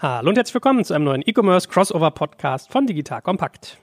Hallo und herzlich willkommen zu einem neuen E-Commerce Crossover Podcast von Digital Compact.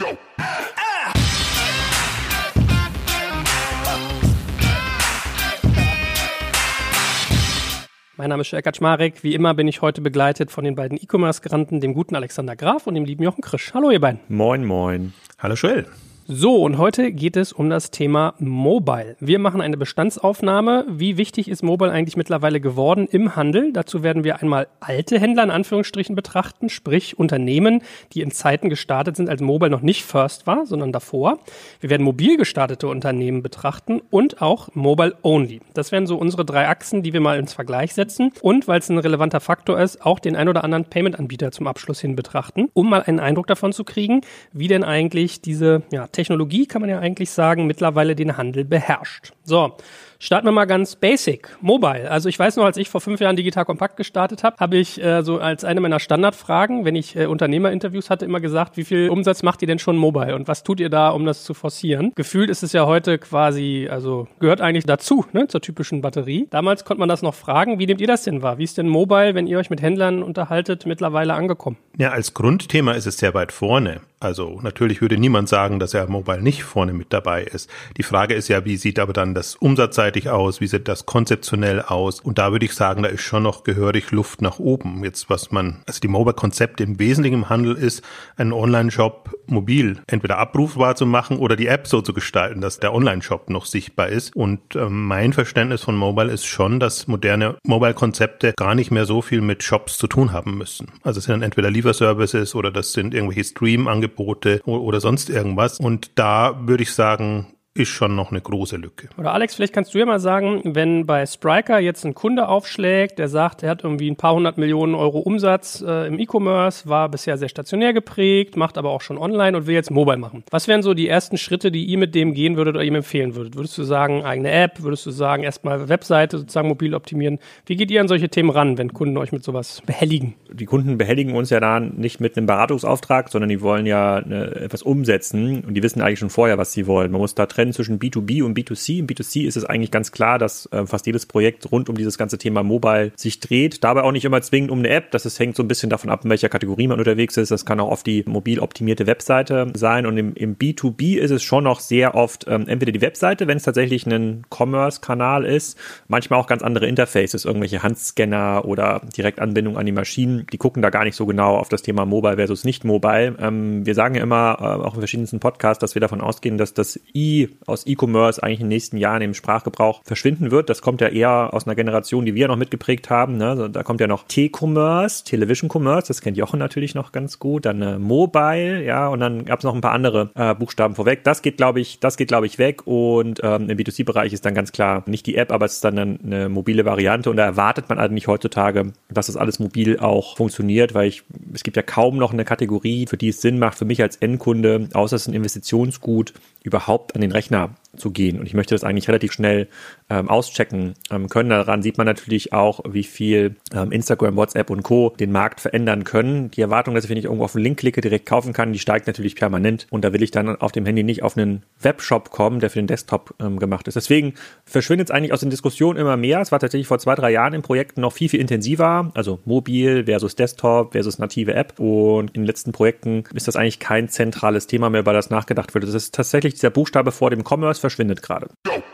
Mein Name ist Joel Kaczmarek. Wie immer bin ich heute begleitet von den beiden E-Commerce-Granten, dem guten Alexander Graf und dem lieben Jochen Krisch. Hallo ihr beiden. Moin, moin. Hallo Joel. So, und heute geht es um das Thema Mobile. Wir machen eine Bestandsaufnahme. Wie wichtig ist Mobile eigentlich mittlerweile geworden im Handel? Dazu werden wir einmal alte Händler in Anführungsstrichen betrachten, sprich Unternehmen, die in Zeiten gestartet sind, als Mobile noch nicht First war, sondern davor. Wir werden mobil gestartete Unternehmen betrachten und auch Mobile Only. Das wären so unsere drei Achsen, die wir mal ins Vergleich setzen. Und, weil es ein relevanter Faktor ist, auch den ein oder anderen Payment-Anbieter zum Abschluss hin betrachten, um mal einen Eindruck davon zu kriegen, wie denn eigentlich diese Technologie, kann man ja eigentlich sagen, mittlerweile den Handel beherrscht. So, starten wir mal ganz basic. Mobile. Also ich weiß noch, als ich vor 5 Jahren Digital Compact gestartet habe, habe ich so als eine meiner Standardfragen, wenn ich Unternehmerinterviews hatte, immer gesagt, wie viel Umsatz macht ihr denn schon mobile und was tut ihr da, um das zu forcieren? Gefühlt ist es ja heute quasi, also gehört eigentlich dazu, ne, zur typischen Batterie. Damals konnte man das noch fragen. Wie nehmt ihr das denn wahr? Wie ist denn Mobile, wenn ihr euch mit Händlern unterhaltet, mittlerweile angekommen? Ja, als Grundthema ist es sehr weit vorne. Also natürlich würde niemand sagen, dass er Mobile nicht vorne mit dabei ist. Die Frage ist ja, wie sieht aber dann das umsatzseitig aus, wie sieht das konzeptionell aus? Und da würde ich sagen, da ist schon noch gehörig Luft nach oben. Jetzt also die Mobile-Konzepte im Wesentlichen im Handel ist, einen Online-Shop mobil entweder abrufbar zu machen oder die App so zu gestalten, dass der Online-Shop noch sichtbar ist. Und mein Verständnis von Mobile ist schon, dass moderne Mobile-Konzepte gar nicht mehr so viel mit Shops zu tun haben müssen. Also es sind dann entweder Lieferservices oder das sind irgendwelche Stream-Angebote oder sonst irgendwas. Und da würde ich sagen, ist schon noch eine große Lücke. Oder Alex, vielleicht kannst du ja mal sagen, wenn bei Spryker jetzt ein Kunde aufschlägt, der sagt, er hat irgendwie ein paar 100 Millionen Euro Umsatz im E-Commerce, war bisher sehr stationär geprägt, macht aber auch schon online und will jetzt Mobile machen. Was wären so die ersten Schritte, die ihr mit dem gehen würdet oder ihm empfehlen würdet? Würdest du sagen, eigene App? Würdest du sagen, erstmal Webseite sozusagen mobil optimieren? Wie geht ihr an solche Themen ran, wenn Kunden euch mit sowas behelligen? Die Kunden behelligen uns ja da nicht mit einem Beratungsauftrag, sondern die wollen ja etwas umsetzen und die wissen eigentlich schon vorher, was sie wollen. Man muss da trennen zwischen B2B und B2C. Im B2C ist es eigentlich ganz klar, dass fast jedes Projekt rund um dieses ganze Thema Mobile sich dreht. Dabei auch nicht immer zwingend um eine App. Das hängt so ein bisschen davon ab, in welcher Kategorie man unterwegs ist. Das kann auch oft die mobil optimierte Webseite sein. Und im B2B ist es schon noch sehr oft entweder die Webseite, wenn es tatsächlich ein Commerce-Kanal ist, manchmal auch ganz andere Interfaces, irgendwelche Handscanner oder Direktanbindung an die Maschinen. Die gucken da gar nicht so genau auf das Thema Mobile versus nicht Mobile. Wir sagen ja immer, auch in verschiedensten Podcasts, dass wir davon ausgehen, dass das aus E-Commerce eigentlich in den nächsten Jahren im Sprachgebrauch verschwinden wird. Das kommt ja eher aus einer Generation, die wir noch mitgeprägt haben. Ne? Also da kommt ja noch T-Commerce, Television Commerce, das kennt Jochen natürlich noch ganz gut. Dann Mobile, ja, und dann gab es noch ein paar andere Buchstaben vorweg. Das geht, glaube ich, weg. Und im B2C-Bereich ist dann ganz klar nicht die App, aber es ist dann eine mobile Variante. Und da erwartet man eigentlich heutzutage, dass das alles mobil auch funktioniert, weil es gibt ja kaum noch eine Kategorie, für die es Sinn macht, für mich als Endkunde, außer es ist ein Investitionsgut, überhaupt an den Rechner zu gehen. Und ich möchte das eigentlich relativ schnell auschecken können. Daran sieht man natürlich auch, wie viel Instagram, WhatsApp und Co. den Markt verändern können. Die Erwartung, dass ich, wenn ich irgendwo auf einen Link klicke, direkt kaufen kann, die steigt natürlich permanent. Und da will ich dann auf dem Handy nicht auf einen Webshop kommen, der für den Desktop gemacht ist. Deswegen verschwindet es eigentlich aus den Diskussionen immer mehr. Es war tatsächlich vor 2-3 Jahren in Projekten noch viel, viel intensiver. Also mobil versus Desktop versus native App. Und in den letzten Projekten ist das eigentlich kein zentrales Thema mehr, über das nachgedacht wird. Das ist tatsächlich dieser Buchstabe vor dem Commerce verschwindet gerade.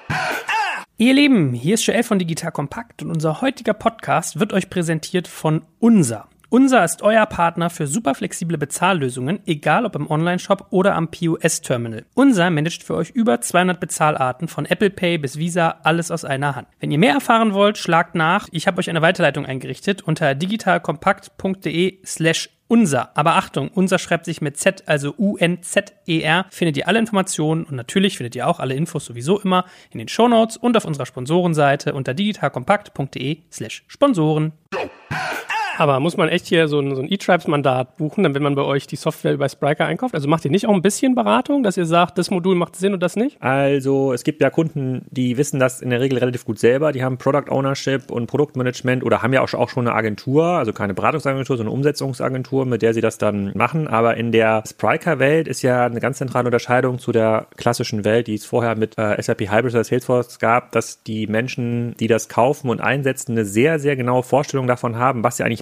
Ihr Lieben, hier ist Joel von Digital Compact und unser heutiger Podcast wird euch präsentiert von Unser. Unser ist euer Partner für super flexible Bezahllösungen, egal ob im Onlineshop oder am POS-Terminal. Unser managt für euch über 200 Bezahlarten von Apple Pay bis Visa, alles aus einer Hand. Wenn ihr mehr erfahren wollt, schlagt nach. Ich habe euch eine Weiterleitung eingerichtet unter digitalkompakt.de/unser. Aber Achtung, Unser schreibt sich mit Z, also UNZER. Findet ihr alle Informationen und natürlich findet ihr auch alle Infos sowieso immer in den Shownotes und auf unserer Sponsorenseite unter digitalkompakt.de/Sponsoren. Aber muss man echt hier so ein E-Tribes-Mandat buchen, dann wenn man bei euch die Software bei Spryker einkauft? Also macht ihr nicht auch ein bisschen Beratung, dass ihr sagt, das Modul macht Sinn und das nicht? Also es gibt ja Kunden, die wissen das in der Regel relativ gut selber. Die haben Product Ownership und Produktmanagement oder haben ja auch schon eine Agentur, also keine Beratungsagentur, sondern eine Umsetzungsagentur, mit der sie das dann machen. Aber in der Spryker-Welt ist ja eine ganz zentrale Unterscheidung zu der klassischen Welt, die es vorher mit SAP Hybris oder Salesforce gab, dass die Menschen, die das kaufen und einsetzen, eine sehr, sehr genaue Vorstellung davon haben, was sie eigentlich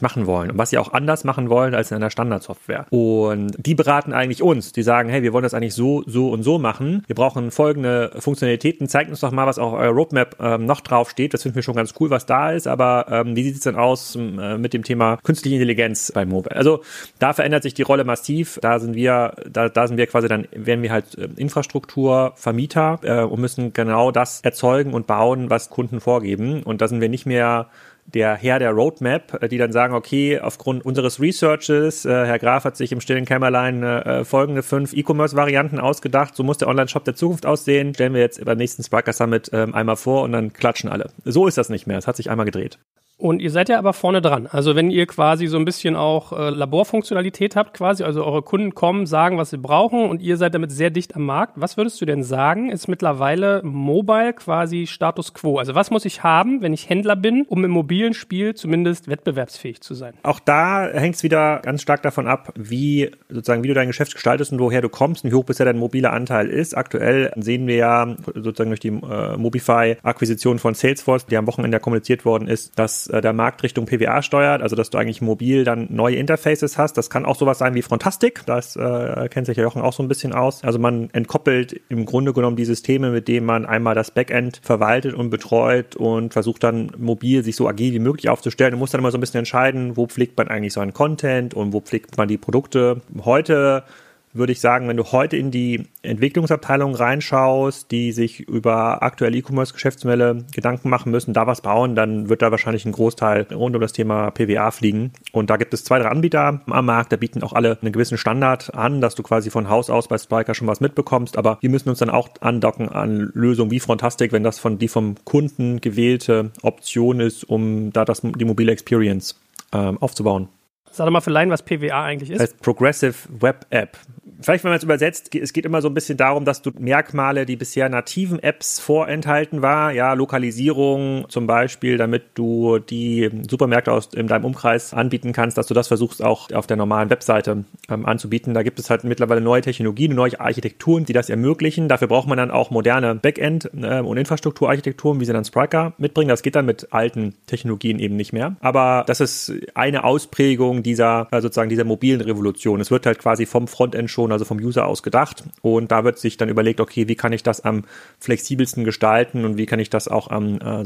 machen wollen und was sie auch anders machen wollen als in einer Standardsoftware. Und die beraten eigentlich uns. Die sagen, hey, wir wollen das eigentlich so und so machen. Wir brauchen folgende Funktionalitäten. Zeigt uns doch mal, was auf eurer Roadmap noch drauf steht. Das finden wir schon ganz cool, was da ist. Aber wie sieht es denn aus mit dem Thema künstliche Intelligenz bei Mobile? Also da verändert sich die Rolle massiv. Da sind wir quasi dann, werden wir halt Infrastrukturvermieter und müssen genau das erzeugen und bauen, was Kunden vorgeben. Und da sind wir nicht mehr der Herr der Roadmap, die dann sagen, okay, aufgrund unseres Researches, Herr Graf hat sich im stillen Kämmerlein folgende 5 E-Commerce-Varianten ausgedacht, so muss der Online-Shop der Zukunft aussehen, stellen wir jetzt beim nächsten Spriker Summit einmal vor und dann klatschen alle. So ist das nicht mehr, es hat sich einmal gedreht. Und ihr seid ja aber vorne dran. Also wenn ihr quasi so ein bisschen auch Laborfunktionalität habt quasi, also eure Kunden kommen, sagen, was sie brauchen und ihr seid damit sehr dicht am Markt. Was würdest du denn sagen, ist mittlerweile Mobile quasi Status Quo? Also was muss ich haben, wenn ich Händler bin, um im mobilen Spiel zumindest wettbewerbsfähig zu sein? Auch da hängt es wieder ganz stark davon ab, wie du dein Geschäft gestaltest und woher du kommst und wie hoch bisher dein mobiler Anteil ist. Aktuell sehen wir ja sozusagen durch die Mobify-Akquisition von Salesforce, die am Wochenende kommuniziert worden ist, dass der Markt Richtung PWA steuert, also dass du eigentlich mobil dann neue Interfaces hast. Das kann auch sowas sein wie Frontastic, das kennt sich ja Jochen auch so ein bisschen aus. Also man entkoppelt im Grunde genommen die Systeme, mit denen man einmal das Backend verwaltet und betreut und versucht dann mobil sich so agil wie möglich aufzustellen. Du musst dann immer so ein bisschen entscheiden, wo pflegt man eigentlich so einen Content und wo pflegt man die Produkte. Heute würde ich sagen, wenn du heute in die Entwicklungsabteilung reinschaust, die sich über aktuelle E-Commerce-Geschäftsmodelle Gedanken machen müssen, da was bauen, dann wird da wahrscheinlich ein Großteil rund um das Thema PWA fliegen. Und da gibt es 2, 3 Anbieter am Markt, da bieten auch alle einen gewissen Standard an, dass du quasi von Haus aus bei Spryker schon was mitbekommst. Aber wir müssen uns dann auch andocken an Lösungen wie Frontastic, wenn das die vom Kunden gewählte Option ist, um da die mobile Experience aufzubauen. Sag doch mal für Laien, was PWA eigentlich ist. Das heißt Progressive Web App. Vielleicht, wenn man es übersetzt, es geht immer so ein bisschen darum, dass du Merkmale, die bisher nativen Apps vorenthalten war, ja, Lokalisierung zum Beispiel, damit du die Supermärkte in deinem Umkreis anbieten kannst, dass du das versuchst auch auf der normalen Webseite anzubieten. Da gibt es halt mittlerweile neue Technologien, neue Architekturen, die das ermöglichen. Dafür braucht man dann auch moderne Backend- und Infrastrukturarchitekturen, wie sie dann Spryker mitbringen. Das geht dann mit alten Technologien eben nicht mehr. Aber das ist eine Ausprägung dieser mobilen Revolution. Es wird halt quasi vom Frontend schon, also vom User aus gedacht. Und da wird sich dann überlegt, okay, wie kann ich das am flexibelsten gestalten und wie kann ich das auch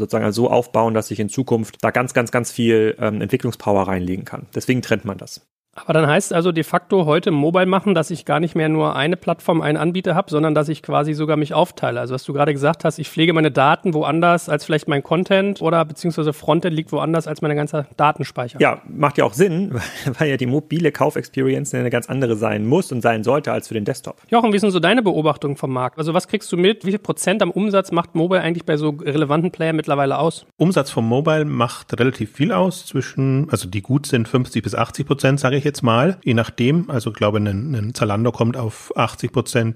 so aufbauen, dass ich in Zukunft da ganz, ganz, ganz viel Entwicklungspower reinlegen kann. Deswegen trennt man das. Aber dann heißt also de facto heute Mobile machen, dass ich gar nicht mehr nur eine Plattform, einen Anbieter habe, sondern dass ich quasi sogar mich aufteile. Also was du gerade gesagt hast, ich pflege meine Daten woanders als vielleicht mein Content oder beziehungsweise Frontend liegt woanders als meine ganze Datenspeicher. Ja, macht ja auch Sinn, weil ja die mobile Kaufexperience eine ganz andere sein muss und sein sollte als für den Desktop. Jochen, wie sind so deine Beobachtungen vom Markt? Also was kriegst du mit? Wie viel Prozent am Umsatz macht Mobile eigentlich bei so relevanten Playern mittlerweile aus? Umsatz vom Mobile macht relativ viel aus, also die gut sind 50-80%, sage ich jetzt mal, je nachdem. Also ich glaube, ein Zalando kommt auf 80%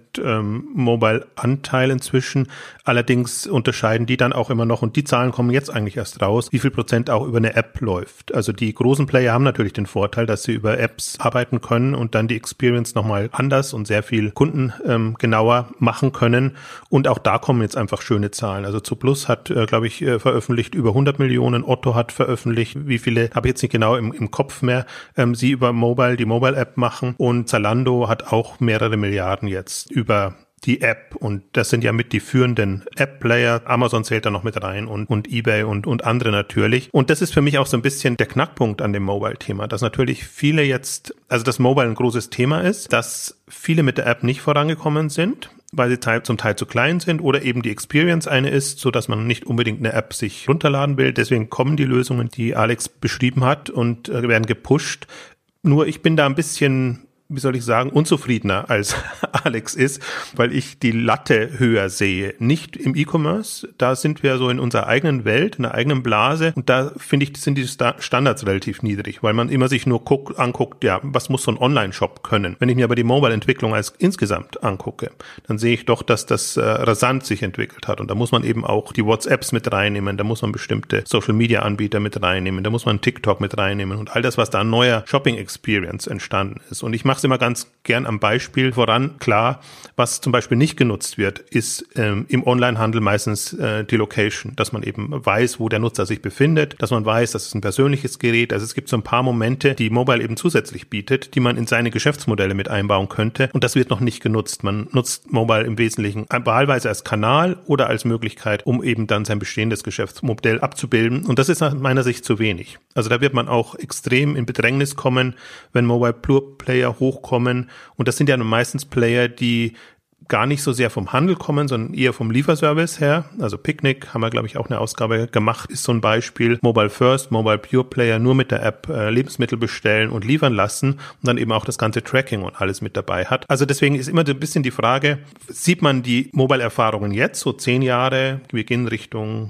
Mobile-Anteil inzwischen. Allerdings unterscheiden die dann auch immer noch, und die Zahlen kommen jetzt eigentlich erst raus, wie viel Prozent auch über eine App läuft. Also die großen Player haben natürlich den Vorteil, dass sie über Apps arbeiten können und dann die Experience nochmal anders und sehr viel kundengenauer machen können. Und auch da kommen jetzt einfach schöne Zahlen. Also Zooplus hat, glaube ich, veröffentlicht über 100 Millionen. Otto hat veröffentlicht, wie viele, habe ich jetzt nicht genau im Kopf mehr, sie über die Mobile-App machen. Und Zalando hat auch mehrere Milliarden jetzt über die App, und das sind ja mit die führenden App-Player. Amazon zählt da noch mit rein und eBay und andere natürlich. Und das ist für mich auch so ein bisschen der Knackpunkt an dem Mobile-Thema, dass natürlich viele jetzt, also dass Mobile ein großes Thema ist, dass viele mit der App nicht vorangekommen sind, weil sie zum Teil zu klein sind oder eben die Experience eine ist, so dass man nicht unbedingt eine App sich runterladen will. Deswegen kommen die Lösungen, die Alex beschrieben hat, und werden gepusht. Nur ich bin da ein bisschen, wie soll ich sagen, unzufriedener als Alex ist, weil ich die Latte höher sehe. Nicht im E-Commerce, da sind wir so in unserer eigenen Welt, in der eigenen Blase, und da finde ich, sind die Standards relativ niedrig, weil man immer sich nur anguckt, ja, was muss so ein Online-Shop können? Wenn ich mir aber die Mobile-Entwicklung als insgesamt angucke, dann sehe ich doch, dass das rasant sich entwickelt hat, und da muss man eben auch die WhatsApps mit reinnehmen, da muss man bestimmte Social-Media-Anbieter mit reinnehmen, da muss man TikTok mit reinnehmen und all das, was da an neuer Shopping-Experience entstanden ist. Und ich mache mache es immer ganz gern am Beispiel voran. Klar, was zum Beispiel nicht genutzt wird, ist im Onlinehandel meistens die Location, dass man eben weiß, wo der Nutzer sich befindet, dass man weiß, dass es ein persönliches Gerät. Also es gibt so ein paar Momente, die Mobile eben zusätzlich bietet, die man in seine Geschäftsmodelle mit einbauen könnte. Und das wird noch nicht genutzt. Man nutzt Mobile im Wesentlichen wahlweise als Kanal oder als Möglichkeit, um eben dann sein bestehendes Geschäftsmodell abzubilden. Und das ist nach meiner Sicht zu wenig. Also da wird man auch extrem in Bedrängnis kommen, wenn Mobile Pure Player hochkommen. Und das sind ja meistens Player, die gar nicht so sehr vom Handel kommen, sondern eher vom Lieferservice her. Also Picnic haben wir, glaube ich, auch eine Ausgabe gemacht, ist so ein Beispiel. Mobile First, Mobile Pure Player, nur mit der App Lebensmittel bestellen und liefern lassen und dann eben auch das ganze Tracking und alles mit dabei hat. Also deswegen ist immer so ein bisschen die Frage, sieht man die Mobile-Erfahrungen jetzt, so 10 Jahre, wir gehen Richtung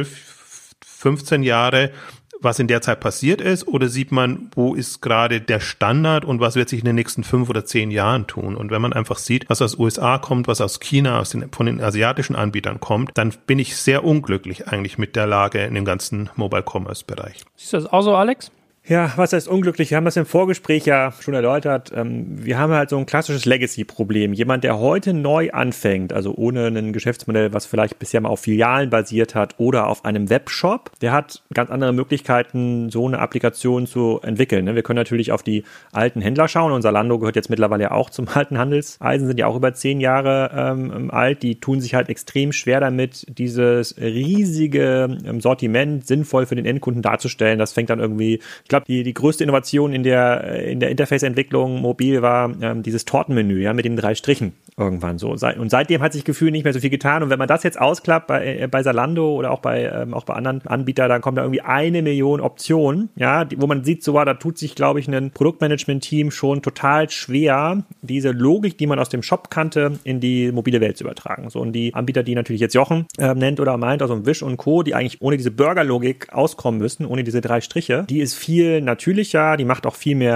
12, 15 Jahre, was in der Zeit passiert ist, oder sieht man, wo ist gerade der Standard und was wird sich in den nächsten 5 oder 10 Jahren tun? Und wenn man einfach sieht, was aus USA kommt, was aus China, von den asiatischen Anbietern kommt, dann bin ich sehr unglücklich eigentlich mit der Lage in dem ganzen Mobile-Commerce-Bereich. Siehst du das auch so, Alex? Ja, was heißt unglücklich? Wir haben das im Vorgespräch ja schon erläutert. Wir haben halt so ein klassisches Legacy-Problem. Jemand, der heute neu anfängt, also ohne ein Geschäftsmodell, was vielleicht bisher mal auf Filialen basiert hat oder auf einem Webshop, der hat ganz andere Möglichkeiten, so eine Applikation zu entwickeln. Wir können natürlich auf die alten Händler schauen. Unser Zalando gehört jetzt mittlerweile ja auch zum alten Handelseisen, sind ja auch über 10 Jahre alt. Die tun sich halt extrem schwer damit, dieses riesige Sortiment sinnvoll für den Endkunden darzustellen. Das fängt dann irgendwie, ich glaube, die größte Innovation in der Interface-Entwicklung mobil war dieses Tortenmenü, ja, mit den 3 Strichen irgendwann so. Und seitdem hat sich gefühlt nicht mehr so viel getan. Und wenn man das jetzt ausklappt bei Zalando oder auch bei anderen Anbietern, dann kommt da irgendwie 1 Million Optionen, ja, wo man sieht, so da tut sich, glaube ich, ein Produktmanagement-Team schon total schwer, diese Logik, die man aus dem Shop kannte, in die mobile Welt zu übertragen. So, und die Anbieter, die natürlich jetzt Jochen nennt oder meint, also Wish und Co., die eigentlich ohne diese Burger-Logik auskommen müssten, ohne diese 3 Striche, die ist viel natürlicher, die macht auch,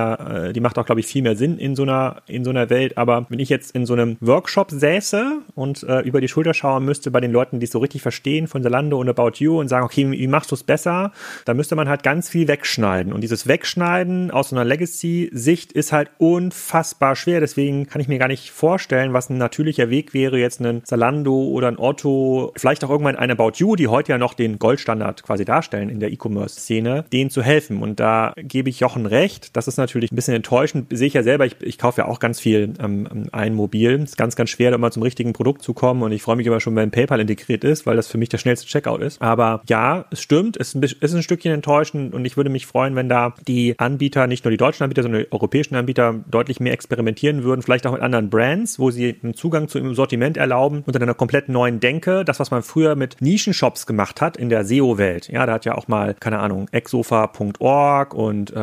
glaube ich, viel mehr Sinn in so einer Welt. Aber wenn ich jetzt in so einem Workshop säße und über die Schulter schauen müsste bei den Leuten, die es so richtig verstehen von Zalando und About You und sagen, okay, wie machst du es besser? Da müsste man halt ganz viel wegschneiden. Und dieses Wegschneiden aus so einer Legacy-Sicht ist halt unfassbar schwer. Deswegen kann ich mir gar nicht vorstellen, was ein natürlicher Weg wäre, jetzt ein Zalando oder ein Otto, vielleicht auch irgendwann ein About You, die heute ja noch den Goldstandard quasi darstellen in der E-Commerce-Szene, denen zu helfen. Und da gebe ich Jochen recht. Das ist natürlich ein bisschen enttäuschend. Sehe ich ja selber, ich kaufe ja auch ganz viel ein mobil. Es ist ganz, ganz schwer, da immer zum richtigen Produkt zu kommen, und ich freue mich immer schon, wenn PayPal integriert ist, weil das für mich der schnellste Checkout ist. Aber ja, es stimmt, es ist ein Stückchen enttäuschend, und ich würde mich freuen, wenn da die Anbieter, nicht nur die deutschen Anbieter, sondern die europäischen Anbieter deutlich mehr experimentieren würden, vielleicht auch mit anderen Brands, wo sie einen Zugang zu ihrem Sortiment erlauben unter einer komplett neuen Denke. Das, was man früher mit Nischenshops gemacht hat in der SEO-Welt. Ja, da hat ja auch mal, keine Ahnung, exsofa.org und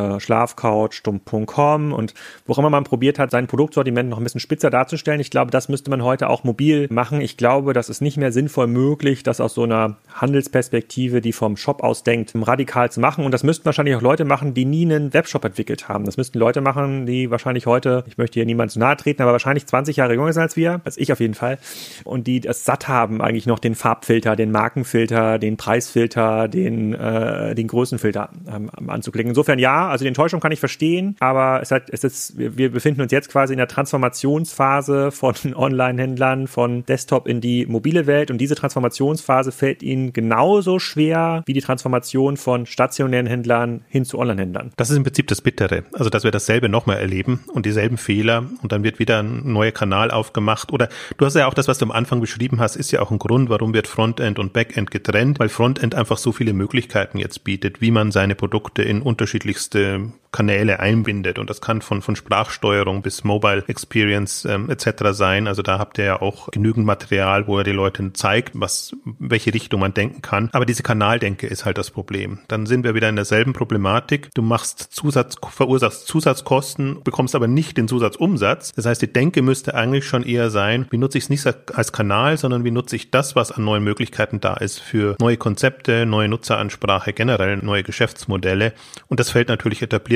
schlafcouch.com und wo auch immer man probiert hat, sein Produktsortiment noch ein bisschen spitzer darzustellen. Ich glaube, das müsste man heute auch mobil machen. Ich glaube, das ist nicht mehr sinnvoll möglich, das aus so einer Handelsperspektive, die vom Shop aus denkt, radikal zu machen. Und das müssten wahrscheinlich auch Leute machen, die nie einen Webshop entwickelt haben. Das müssten Leute machen, die wahrscheinlich heute, ich möchte hier niemand zu nahe treten, aber wahrscheinlich 20 Jahre jünger sind als ich auf jeden Fall. Und die es satt haben, eigentlich noch den Farbfilter, den Markenfilter, den Preisfilter, den Größenfilter anzuklicken. Insofern ja, also die Enttäuschung kann ich verstehen, aber wir befinden uns jetzt quasi in der Transformationsphase von Online-Händlern, von Desktop in die mobile Welt, und diese Transformationsphase fällt ihnen genauso schwer wie die Transformation von stationären Händlern hin zu Online-Händlern. Das ist im Prinzip das Bittere, also dass wir dasselbe nochmal erleben und dieselben Fehler, und dann wird wieder ein neuer Kanal aufgemacht. Oder du hast ja auch das, was du am Anfang beschrieben hast, ist ja auch ein Grund, warum wird Frontend und Backend getrennt, weil Frontend einfach so viele Möglichkeiten jetzt bietet, wie man seine Produkte in unterschiedlichste Kanäle einbindet, und das kann von Sprachsteuerung bis Mobile Experience etc. sein. Also da habt ihr ja auch genügend Material, wo ihr die Leute zeigt, welche Richtung man denken kann. Aber diese Kanaldenke ist halt das Problem. Dann sind wir wieder in derselben Problematik. Du verursachst Zusatzkosten, bekommst aber nicht den Zusatzumsatz. Das heißt, die Denke müsste eigentlich schon eher sein, wie nutze ich es nicht als Kanal, sondern wie nutze ich das, was an neuen Möglichkeiten da ist, für neue Konzepte, neue Nutzeransprache, generell neue Geschäftsmodelle. Und das fällt natürlich etabliert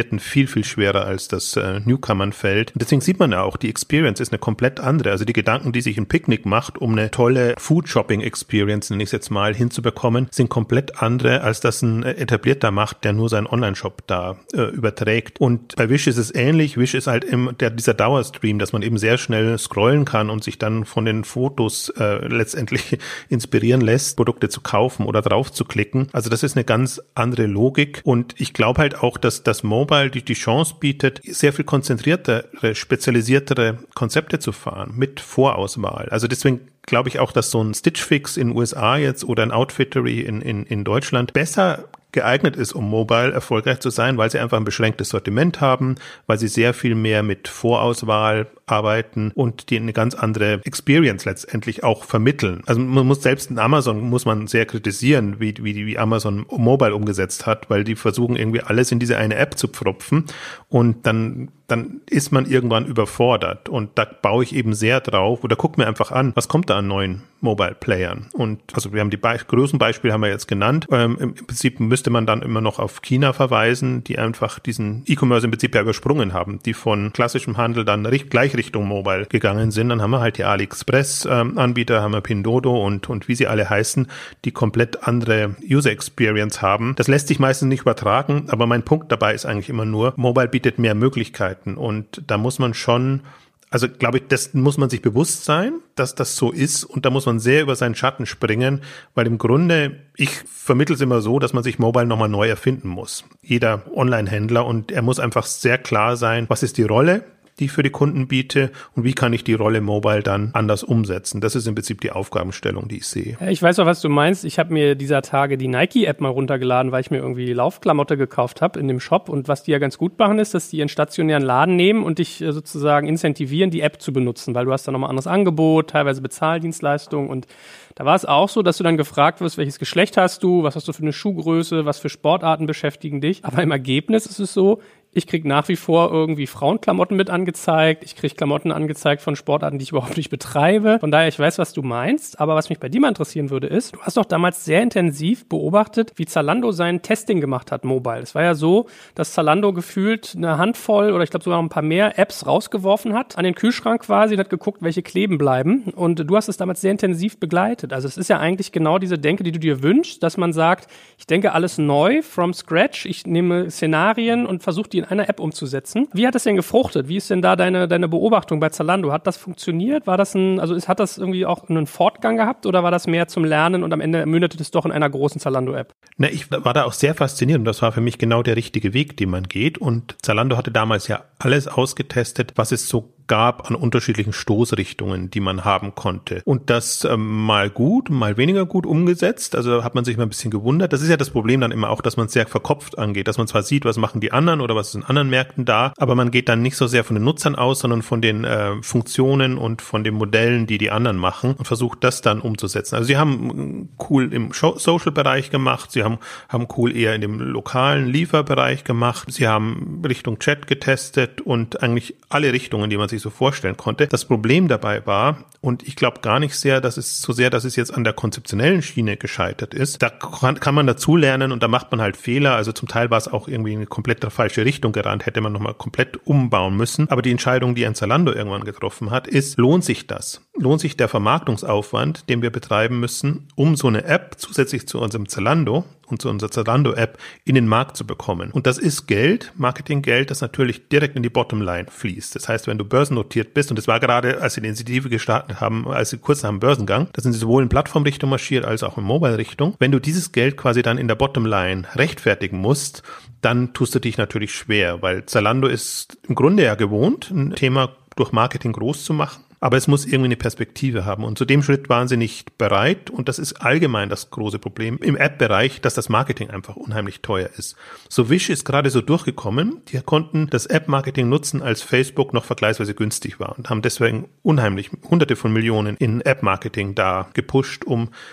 Etablierten viel, viel schwerer als das Newcomern fällt. Und deswegen sieht man ja auch, die Experience ist eine komplett andere. Also die Gedanken, die sich ein Picknick macht, um eine tolle Food-Shopping-Experience, nenne ich es jetzt mal, hinzubekommen, sind komplett andere, als das ein Etablierter macht, der nur seinen Online-Shop da überträgt. Und bei Wish ist es ähnlich. Wish ist halt dieser Dauerstream, dass man eben sehr schnell scrollen kann und sich dann von den Fotos letztendlich inspirieren lässt, Produkte zu kaufen oder drauf zu klicken. Also das ist eine ganz andere Logik. Und ich glaube halt auch, dass das Mobile die Chance bietet, sehr viel konzentriertere, spezialisiertere Konzepte zu fahren mit Vorauswahl. Also deswegen glaube ich auch, dass so ein Stitch Fix in den USA jetzt oder ein Outfittery in Deutschland besser geeignet ist, um mobile erfolgreich zu sein, weil sie einfach ein beschränktes Sortiment haben, weil sie sehr viel mehr mit Vorauswahl arbeiten und die eine ganz andere Experience letztendlich auch vermitteln. Also man muss selbst in Amazon muss man sehr kritisieren, wie Amazon Mobile umgesetzt hat, weil die versuchen irgendwie alles in diese eine App zu pfropfen und dann ist man irgendwann überfordert und da baue ich eben sehr drauf oder guck mir einfach an, was kommt da an neuen Mobile-Playern und also wir haben die größten Beispiele haben wir jetzt genannt. Im Prinzip müsste man dann immer noch auf China verweisen, die einfach diesen E-Commerce im Prinzip ja übersprungen haben, die von klassischem Handel dann gleich Richtung Mobile gegangen sind. Dann haben wir halt die AliExpress-Anbieter, haben wir Pinduoduo und wie sie alle heißen, die komplett andere User-Experience haben. Das lässt sich meistens nicht übertragen, aber mein Punkt dabei ist eigentlich immer nur, Mobile bietet mehr Möglichkeiten und da muss man schon, also glaube ich, das muss man sich bewusst sein, dass das so ist und da muss man sehr über seinen Schatten springen, weil im Grunde, ich vermittle es immer so, dass man sich Mobile nochmal neu erfinden muss. Jeder Online-Händler und er muss einfach sehr klar sein, was ist die Rolle, die ich für die Kunden biete und wie kann ich die Rolle Mobile dann anders umsetzen. Das ist im Prinzip die Aufgabenstellung, die ich sehe. Ja, ich weiß auch, was du meinst. Ich habe mir dieser Tage die Nike-App mal runtergeladen, weil ich mir irgendwie Laufklamotte gekauft habe in dem Shop und was die ja ganz gut machen ist, dass die ihren stationären Laden nehmen und dich sozusagen incentivieren, die App zu benutzen, weil du hast da nochmal ein anderes Angebot, teilweise Bezahldienstleistungen und da war es auch so, dass du dann gefragt wirst, welches Geschlecht hast du, was hast du für eine Schuhgröße, was für Sportarten beschäftigen dich. Aber im Ergebnis ist es so, ich krieg nach wie vor irgendwie Frauenklamotten mit angezeigt. Ich krieg Klamotten angezeigt von Sportarten, die ich überhaupt nicht betreibe. Von daher, ich weiß, was du meinst. Aber was mich bei dir mal interessieren würde, ist, du hast doch damals sehr intensiv beobachtet, wie Zalando sein Testing gemacht hat, mobile. Es war ja so, dass Zalando gefühlt eine Handvoll oder ich glaube sogar noch ein paar mehr Apps rausgeworfen hat, an den Kühlschrank quasi und hat geguckt, welche kleben bleiben. Und du hast es damals sehr intensiv begleitet. Also es ist ja eigentlich genau diese Denke, die du dir wünschst, dass man sagt, ich denke alles neu, from scratch. Ich nehme Szenarien und versuche die in einer App umzusetzen. Wie hat das denn gefruchtet? Wie ist denn da deine Beobachtung bei Zalando? Hat das funktioniert? Hat das irgendwie auch einen Fortgang gehabt oder war das mehr zum Lernen und am Ende mündete es doch in einer großen Zalando-App? Na, ich war da auch sehr fasziniert und das war für mich genau der richtige Weg, den man geht und Zalando hatte damals ja alles ausgetestet, was es so gab an unterschiedlichen Stoßrichtungen, die man haben konnte. Und das mal gut, mal weniger gut umgesetzt. Also da hat man sich mal ein bisschen gewundert. Das ist ja das Problem dann immer auch, dass man es sehr verkopft angeht, dass man zwar sieht, was machen die anderen oder was ist in anderen Märkten da, aber man geht dann nicht so sehr von den Nutzern aus, sondern von den Funktionen und von den Modellen, die anderen machen und versucht das dann umzusetzen. Also sie haben cool im Social-Bereich gemacht, sie haben cool eher in dem lokalen Lieferbereich gemacht, sie haben Richtung Chat getestet und eigentlich alle Richtungen, die man sich so vorstellen konnte. Das Problem dabei war, und ich glaube gar nicht sehr, dass es jetzt an der konzeptionellen Schiene gescheitert ist. Da kann man dazulernen und da macht man halt Fehler. Also zum Teil war es auch irgendwie in eine komplett falsche Richtung gerannt, hätte man nochmal komplett umbauen müssen. Aber die Entscheidung, die ein Zalando irgendwann getroffen hat, ist, lohnt sich das? Lohnt sich der Vermarktungsaufwand, den wir betreiben müssen, um so eine App zusätzlich zu unserem Zalando und zu unserer Zalando-App in den Markt zu bekommen? Und das ist Geld, Marketinggeld, das natürlich direkt in die Bottomline fließt. Das heißt, wenn du börsennotiert bist, und das war gerade, als sie die Initiative gestartet haben, als sie kurz nach dem Börsengang, da sind sie sowohl in Plattformrichtung marschiert als auch in Mobile-Richtung. Wenn du dieses Geld quasi dann in der Bottomline rechtfertigen musst, dann tust du dich natürlich schwer, weil Zalando ist im Grunde ja gewohnt, ein Thema durch Marketing groß zu machen. Aber es muss irgendwie eine Perspektive haben. Und zu dem Schritt waren sie nicht bereit. Und das ist allgemein das große Problem im App-Bereich, dass das Marketing einfach unheimlich teuer ist. So Wish ist gerade so durchgekommen. Die konnten das App-Marketing nutzen, als Facebook noch vergleichsweise günstig war und haben deswegen unheimlich Hunderte von Millionen in App-Marketing da gepusht,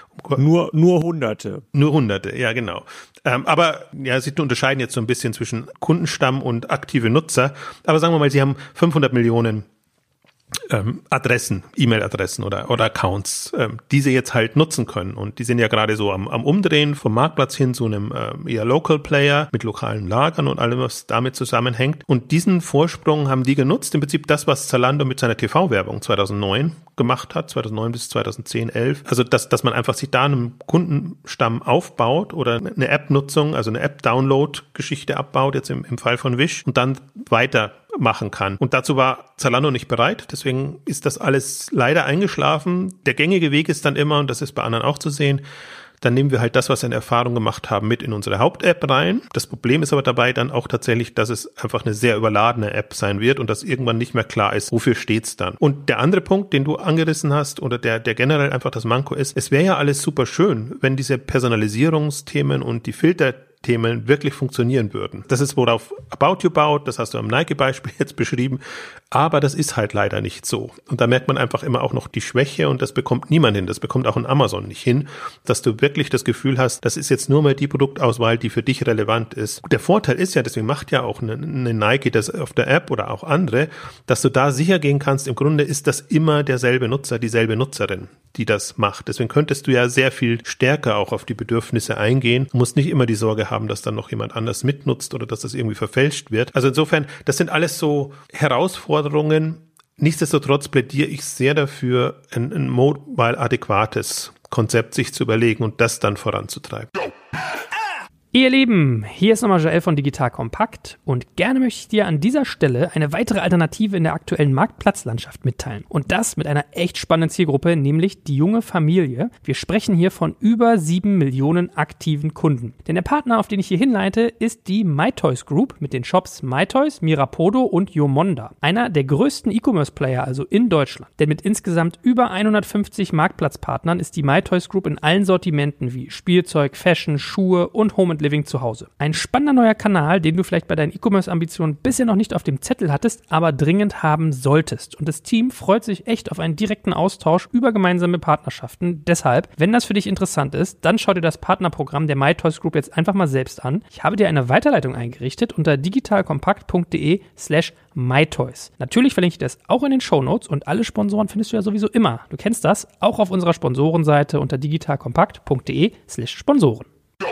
Nur Hunderte. Nur Hunderte, ja genau. Aber ja, sie unterscheiden jetzt so ein bisschen zwischen Kundenstamm und aktive Nutzer. Aber sagen wir mal, sie haben 500 Millionen Adressen, E-Mail-Adressen oder Accounts, die sie jetzt halt nutzen können. Und die sind ja gerade so am Umdrehen vom Marktplatz hin zu einem eher Local Player mit lokalen Lagern und allem, was damit zusammenhängt. Und diesen Vorsprung haben die genutzt. Im Prinzip das, was Zalando mit seiner TV-Werbung 2009 gemacht hat, 2009 bis 2010, 11. Also, dass man einfach sich da einen Kundenstamm aufbaut oder eine App-Nutzung, also eine App-Download-Geschichte abbaut, jetzt im Fall von Wish, und dann weitermachen kann. Und dazu war Zalando nicht bereit, deswegen ist das alles leider eingeschlafen. Der gängige Weg ist dann immer, und das ist bei anderen auch zu sehen, dann nehmen wir halt das, was wir in Erfahrung gemacht haben, mit in unsere Haupt-App rein. Das Problem ist aber dabei dann auch tatsächlich, dass es einfach eine sehr überladene App sein wird und dass irgendwann nicht mehr klar ist, wofür steht's dann. Und der andere Punkt, den du angerissen hast oder der generell einfach das Manko ist, es wäre ja alles super schön, wenn diese Personalisierungsthemen und die Filterthemen wirklich funktionieren würden. Das ist, worauf About You baut, das hast du am Nike-Beispiel jetzt beschrieben, aber das ist halt leider nicht so. Und da merkt man einfach immer auch noch die Schwäche und das bekommt niemand hin, das bekommt auch ein Amazon nicht hin, dass du wirklich das Gefühl hast, das ist jetzt nur mal die Produktauswahl, die für dich relevant ist. Der Vorteil ist ja, deswegen macht ja auch eine Nike das auf der App oder auch andere, dass du da sicher gehen kannst, im Grunde ist das immer derselbe Nutzer, dieselbe Nutzerin, die das macht. Deswegen könntest du ja sehr viel stärker auch auf die Bedürfnisse eingehen. Du musst nicht immer die Sorge haben, dass dann noch jemand anders mitnutzt oder dass das irgendwie verfälscht wird. Also insofern, das sind alles so Herausforderungen. Nichtsdestotrotz plädiere ich sehr dafür, ein mobile-adäquates Konzept sich zu überlegen und das dann voranzutreiben. Ihr Lieben, hier ist nochmal Joel von Digital Kompakt und gerne möchte ich dir an dieser Stelle eine weitere Alternative in der aktuellen Marktplatzlandschaft mitteilen. Und das mit einer echt spannenden Zielgruppe, nämlich die junge Familie. Wir sprechen hier von über 7 Millionen aktiven Kunden. Denn der Partner, auf den ich hier hinleite, ist die MyToys Group mit den Shops MyToys, Mirapodo und Yomonda. Einer der größten E-Commerce-Player also in Deutschland. Denn mit insgesamt über 150 Marktplatzpartnern ist die MyToys Group in allen Sortimenten wie Spielzeug, Fashion, Schuhe und Home and Living zu Hause. Ein spannender neuer Kanal, den du vielleicht bei deinen E-Commerce-Ambitionen bisher noch nicht auf dem Zettel hattest, aber dringend haben solltest. Und das Team freut sich echt auf einen direkten Austausch über gemeinsame Partnerschaften. Deshalb, wenn das für dich interessant ist, dann schau dir das Partnerprogramm der MyToys Group jetzt einfach mal selbst an. Ich habe dir eine Weiterleitung eingerichtet unter digitalkompakt.de/mytoys. Natürlich verlinke ich das auch in den Shownotes und alle Sponsoren findest du ja sowieso immer. Du kennst das, auch auf unserer Sponsorenseite unter digitalkompakt.de/Sponsoren.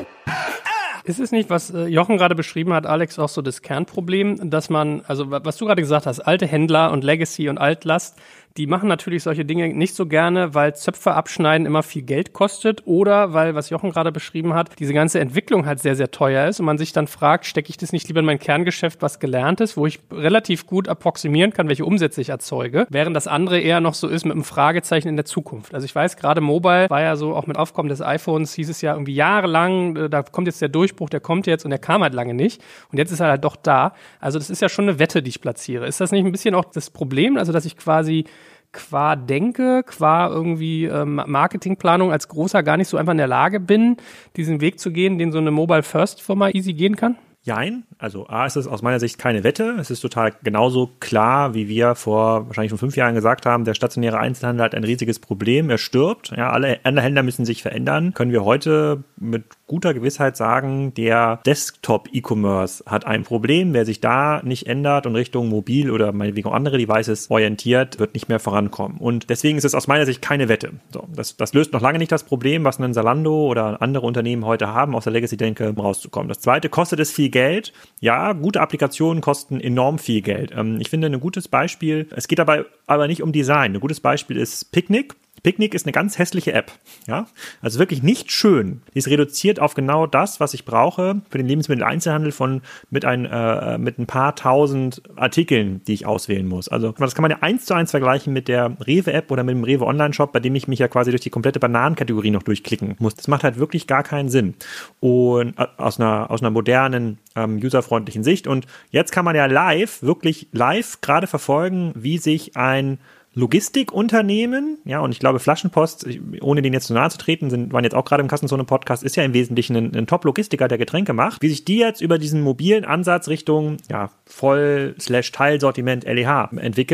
Ist es nicht, was Jochen gerade beschrieben hat, Alex, auch so das Kernproblem, dass man, also was du gerade gesagt hast, alte Händler und Legacy und Altlast, die machen natürlich solche Dinge nicht so gerne, weil Zöpfe abschneiden immer viel Geld kostet oder weil, was Jochen gerade beschrieben hat, diese ganze Entwicklung halt sehr, sehr teuer ist und man sich dann fragt, stecke ich das nicht lieber in mein Kerngeschäft, was gelernt ist, wo ich relativ gut approximieren kann, welche Umsätze ich erzeuge, während das andere eher noch so ist mit einem Fragezeichen in der Zukunft. Also ich weiß, gerade Mobile war ja so, auch mit Aufkommen des iPhones hieß es ja irgendwie jahrelang, da kommt jetzt der Durchbruch, der kommt jetzt und der kam halt lange nicht und jetzt ist er halt doch da. Also das ist ja schon eine Wette, die ich platziere. Ist das nicht ein bisschen auch das Problem, also dass ich quasi qua Denke, qua irgendwie Marketingplanung als Großer gar nicht so einfach in der Lage bin, diesen Weg zu gehen, den so eine Mobile-First-Firma easy gehen kann? Jein. Also A, ist es aus meiner Sicht keine Wette. Es ist total genauso klar, wie wir vor wahrscheinlich schon 5 Jahren gesagt haben, der stationäre Einzelhandel hat ein riesiges Problem. Er stirbt. Ja, alle anderen Händler müssen sich verändern. Können wir heute mit guter Gewissheit sagen, der Desktop-E-Commerce hat ein Problem. Wer sich da nicht ändert und Richtung mobil oder meinetwegen auch andere Devices orientiert, wird nicht mehr vorankommen. Und deswegen ist es aus meiner Sicht keine Wette. So, das löst noch lange nicht das Problem, was ein Zalando oder andere Unternehmen heute haben, aus der Legacy-Denke rauszukommen. Das Zweite, kostet es viel Geld? Ja, gute Applikationen kosten enorm viel Geld. Ich finde ein gutes Beispiel, es geht dabei aber nicht um Design. Ein gutes Beispiel ist Picnic. Picnic ist eine ganz hässliche App, ja, also wirklich nicht schön. Die ist reduziert auf genau das, was ich brauche für den Lebensmitteleinzelhandel mit ein paar tausend Artikeln, die ich auswählen muss. Also das kann man ja 1:1 vergleichen mit der Rewe-App oder mit dem Rewe Online-Shop, bei dem ich mich ja quasi durch die komplette Bananenkategorie noch durchklicken muss. Das macht halt wirklich gar keinen Sinn. Und aus einer modernen, userfreundlichen Sicht. Und jetzt kann man ja wirklich live gerade verfolgen, wie sich ein Logistikunternehmen, ja, und ich glaube Flaschenpost, ohne denen jetzt zu nahe zu treten, waren jetzt auch gerade im Kassenzone-Podcast, ist ja im Wesentlichen ein Top-Logistiker, der Getränke macht, wie sich die jetzt über diesen mobilen Ansatz Richtung Voll/Teilsortiment LEH entwickeln.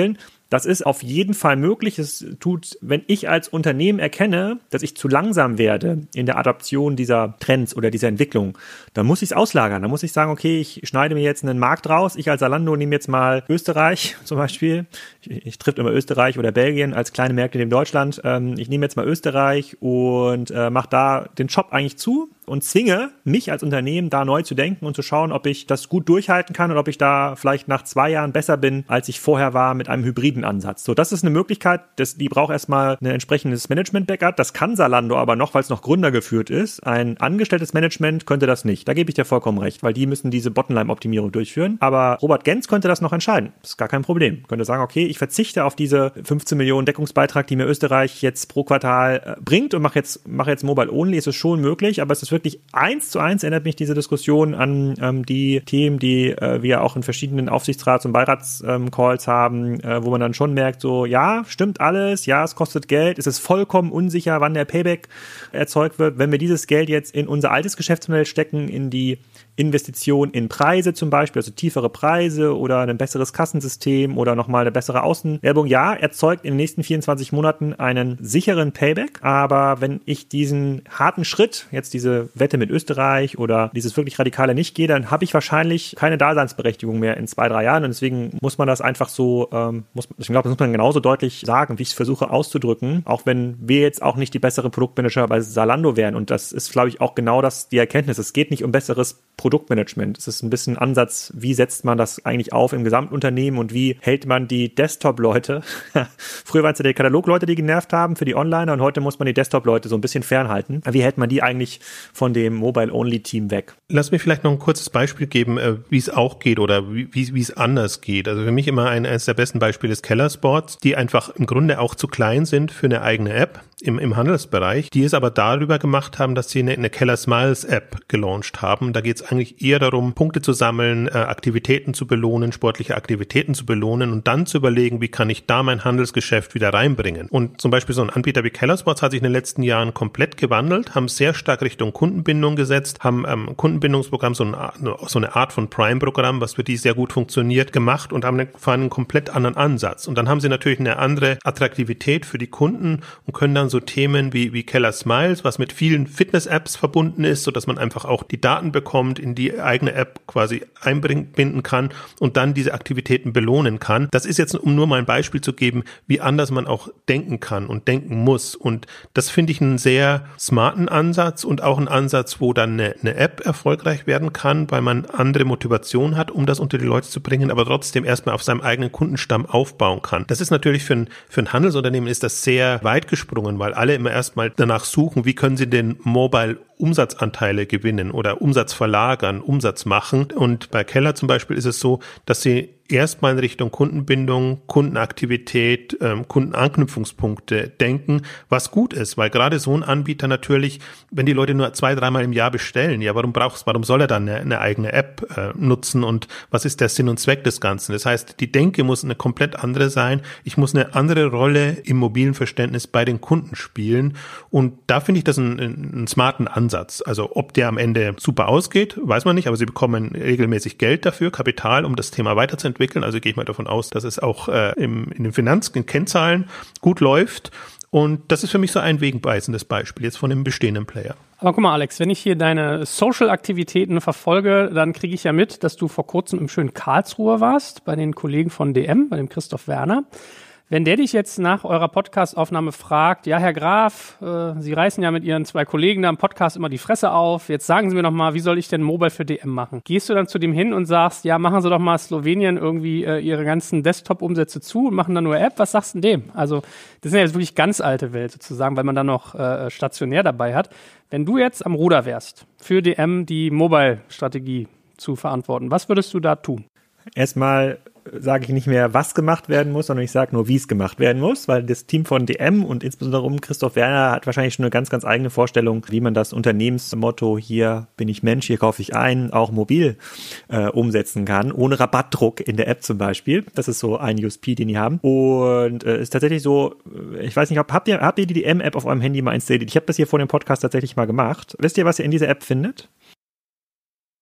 Das ist auf jeden Fall möglich. Es tut, wenn ich als Unternehmen erkenne, dass ich zu langsam werde in der Adaption dieser Trends oder dieser Entwicklung, dann muss ich es auslagern. Dann muss ich sagen, okay, ich schneide mir jetzt einen Markt raus. Ich als Zalando nehme jetzt mal Österreich zum Beispiel. Ich trifft immer Österreich oder Belgien als kleine Märkte neben Deutschland. Ich nehme jetzt mal Österreich und mache da den Shop eigentlich zu und zwinge mich als Unternehmen da neu zu denken und zu schauen, ob ich das gut durchhalten kann und ob ich da vielleicht nach 2 Jahren besser bin, als ich vorher war mit einem hybriden Ansatz. So, das ist eine Möglichkeit, die braucht erstmal ein entsprechendes Management-Backup. Das kann Zalando aber noch, weil es noch gründergeführt ist. Ein angestelltes Management könnte das nicht. Da gebe ich dir vollkommen recht, weil die müssen diese Bottomline-Optimierung durchführen. Aber Robert Gentz könnte das noch entscheiden. Das ist gar kein Problem. Könnte sagen, okay, ich verzichte auf diese 15 Millionen Deckungsbeitrag, die mir Österreich jetzt pro Quartal bringt und mache jetzt Mobile Only. Es ist schon möglich, aber es ist wirklich 1:1 erinnert mich diese Diskussion an die Themen, die wir auch in verschiedenen Aufsichtsrats- und Beiratscalls haben, wo man dann schon merkt, so, ja, stimmt alles, ja, es kostet Geld, es ist vollkommen unsicher, wann der Payback erzeugt wird. Wenn wir dieses Geld jetzt in unser altes Geschäftsmodell stecken, in die Investition in Preise zum Beispiel, also tiefere Preise oder ein besseres Kassensystem oder nochmal eine bessere Außenwerbung, ja, erzeugt in den nächsten 24 Monaten einen sicheren Payback, aber wenn ich diesen harten Schritt, jetzt diese Wette mit Österreich oder dieses wirklich Radikale nicht gehe, dann habe ich wahrscheinlich keine Daseinsberechtigung mehr in 2-3 Jahren und deswegen muss man das einfach so, ich glaube, das muss man genauso deutlich sagen, wie ich es versuche auszudrücken, auch wenn wir jetzt auch nicht die bessere Produktmanager bei Zalando wären und das ist, glaube ich, auch genau das die Erkenntnis. Es geht nicht um besseres Produktmanagement. Es ist ein bisschen ein Ansatz, wie setzt man das eigentlich auf im Gesamtunternehmen und wie hält man die Desktop-Leute, früher waren es ja die Katalog-Leute, die genervt haben für die Onliner und heute muss man die Desktop-Leute so ein bisschen fernhalten. Wie hält man die eigentlich von dem Mobile-Only-Team weg? Lass mir vielleicht noch ein kurzes Beispiel geben, wie es auch geht oder wie es anders geht. Also für mich immer eines der besten Beispiele ist Keller Sports, die einfach im Grunde auch zu klein sind für eine eigene App im Handelsbereich, die es aber darüber gemacht haben, dass sie eine Keller Smiles App gelauncht haben. Da geht es eigentlich eher darum, Punkte zu sammeln, Aktivitäten zu belohnen, sportliche Aktivitäten zu belohnen und dann zu überlegen, wie kann ich da mein Handelsgeschäft wieder reinbringen. Und zum Beispiel so ein Anbieter wie Keller Sports hat sich in den letzten Jahren komplett gewandelt, haben sehr stark Richtung Kundenbindung gesetzt, haben Kundenbindungsprogramm, so eine Art von Prime-Programm, was für die sehr gut funktioniert, gemacht und haben einen komplett anderen Ansatz. Und dann haben sie natürlich eine andere Attraktivität für die Kunden und können dann so Themen wie Keller Smiles, was mit vielen Fitness-Apps verbunden ist, sodass man einfach auch die Daten bekommt, in die eigene App quasi einbinden kann und dann diese Aktivitäten belohnen kann. Das ist jetzt, um nur mal ein Beispiel zu geben, wie anders man auch denken kann und denken muss. Und das finde ich einen sehr smarten Ansatz und auch einen Ansatz, wo dann eine App erfolgreich werden kann, weil man andere Motivation hat, um das unter die Leute zu bringen, aber trotzdem erstmal auf seinem eigenen Kundenstamm aufbauen kann. Das ist natürlich für ein Handelsunternehmen ist das sehr weit gesprungen, weil alle immer erstmal danach suchen, wie können sie den Mobile Umsatzanteile gewinnen oder Umsatz verlagern, Umsatz machen. Und bei Keller zum Beispiel ist es so, dass sie erstmal in Richtung Kundenbindung, Kundenaktivität, Kundenanknüpfungspunkte denken, was gut ist, weil gerade so ein Anbieter natürlich, wenn die Leute nur 2-3 Mal im Jahr bestellen, ja, warum soll er dann eine eigene App nutzen und was ist der Sinn und Zweck des Ganzen? Das heißt, die Denke muss eine komplett andere sein. Ich muss eine andere Rolle im mobilen Verständnis bei den Kunden spielen und da finde ich das einen smarten Ansatz. Also ob der am Ende super ausgeht, weiß man nicht, aber sie bekommen regelmäßig Geld dafür, Kapital, um das Thema weiterzuentwickeln. Also gehe ich mal davon aus, dass es auch in den Kennzahlen gut läuft. Und das ist für mich so ein wegweisendes Beispiel jetzt von dem bestehenden Player. Aber guck mal, Alex, wenn ich hier deine Social-Aktivitäten verfolge, dann kriege ich ja mit, dass du vor kurzem im schönen Karlsruhe warst, bei den Kollegen von DM, bei dem Christoph Werner. Wenn der dich jetzt nach eurer Podcast-Aufnahme fragt, ja, Herr Graf, Sie reißen ja mit Ihren 2 Kollegen da im Podcast immer die Fresse auf, jetzt sagen Sie mir doch mal, wie soll ich denn Mobile für DM machen? Gehst du dann zu dem hin und sagst, ja, machen Sie doch mal Slowenien irgendwie Ihre ganzen Desktop-Umsätze zu und machen dann nur App? Was sagst du denn dem? Also das ist ja jetzt wirklich ganz alte Welt sozusagen, weil man dann noch stationär dabei hat. Wenn du jetzt am Ruder wärst, für DM die Mobile-Strategie zu verantworten, was würdest du da tun? Erstmal sage ich nicht mehr, was gemacht werden muss, sondern ich sage nur, wie es gemacht werden muss, weil das Team von DM und insbesondere um Christoph Werner hat wahrscheinlich schon eine ganz, ganz eigene Vorstellung, wie man das Unternehmensmotto, hier bin ich Mensch, hier kaufe ich ein, auch mobil umsetzen kann, ohne Rabattdruck in der App zum Beispiel. Das ist so ein USP, den die haben. Und ist tatsächlich so, ich weiß nicht, habt ihr die DM-App auf eurem Handy mal installiert? Ich habe das hier vor dem Podcast tatsächlich mal gemacht. Wisst ihr, was ihr in dieser App findet?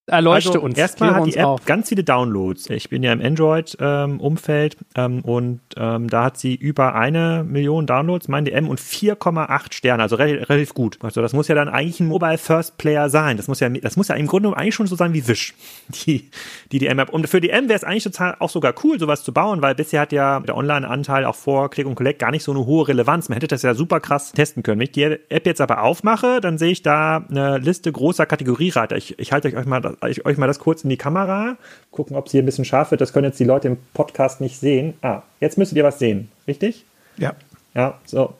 Erleuchte uns. Erstmal hat die App auf. ganz viele Downloads. Ich bin ja im Android-Umfeld und da hat sie über 1 Million Downloads, meine DM, und 4,8 Sterne, also relativ gut. Also das muss ja dann eigentlich ein Mobile-First-Player sein. Das muss ja im Grunde eigentlich schon so sein wie Wish, die DM-App. Und für DM wäre es eigentlich total auch sogar cool, sowas zu bauen, weil bisher hat ja der Online-Anteil auch vor Click und Collect gar nicht so eine hohe Relevanz. Man hätte das ja super krass testen können. Wenn ich die App jetzt aber aufmache, dann sehe ich da eine Liste großer Kategoriereiter. Ich halte euch mal das kurz in die Kamera, gucken, ob es hier ein bisschen scharf wird. Das können jetzt die Leute im Podcast nicht sehen. Jetzt müsstet ihr was sehen, richtig? Ja. Ja, so.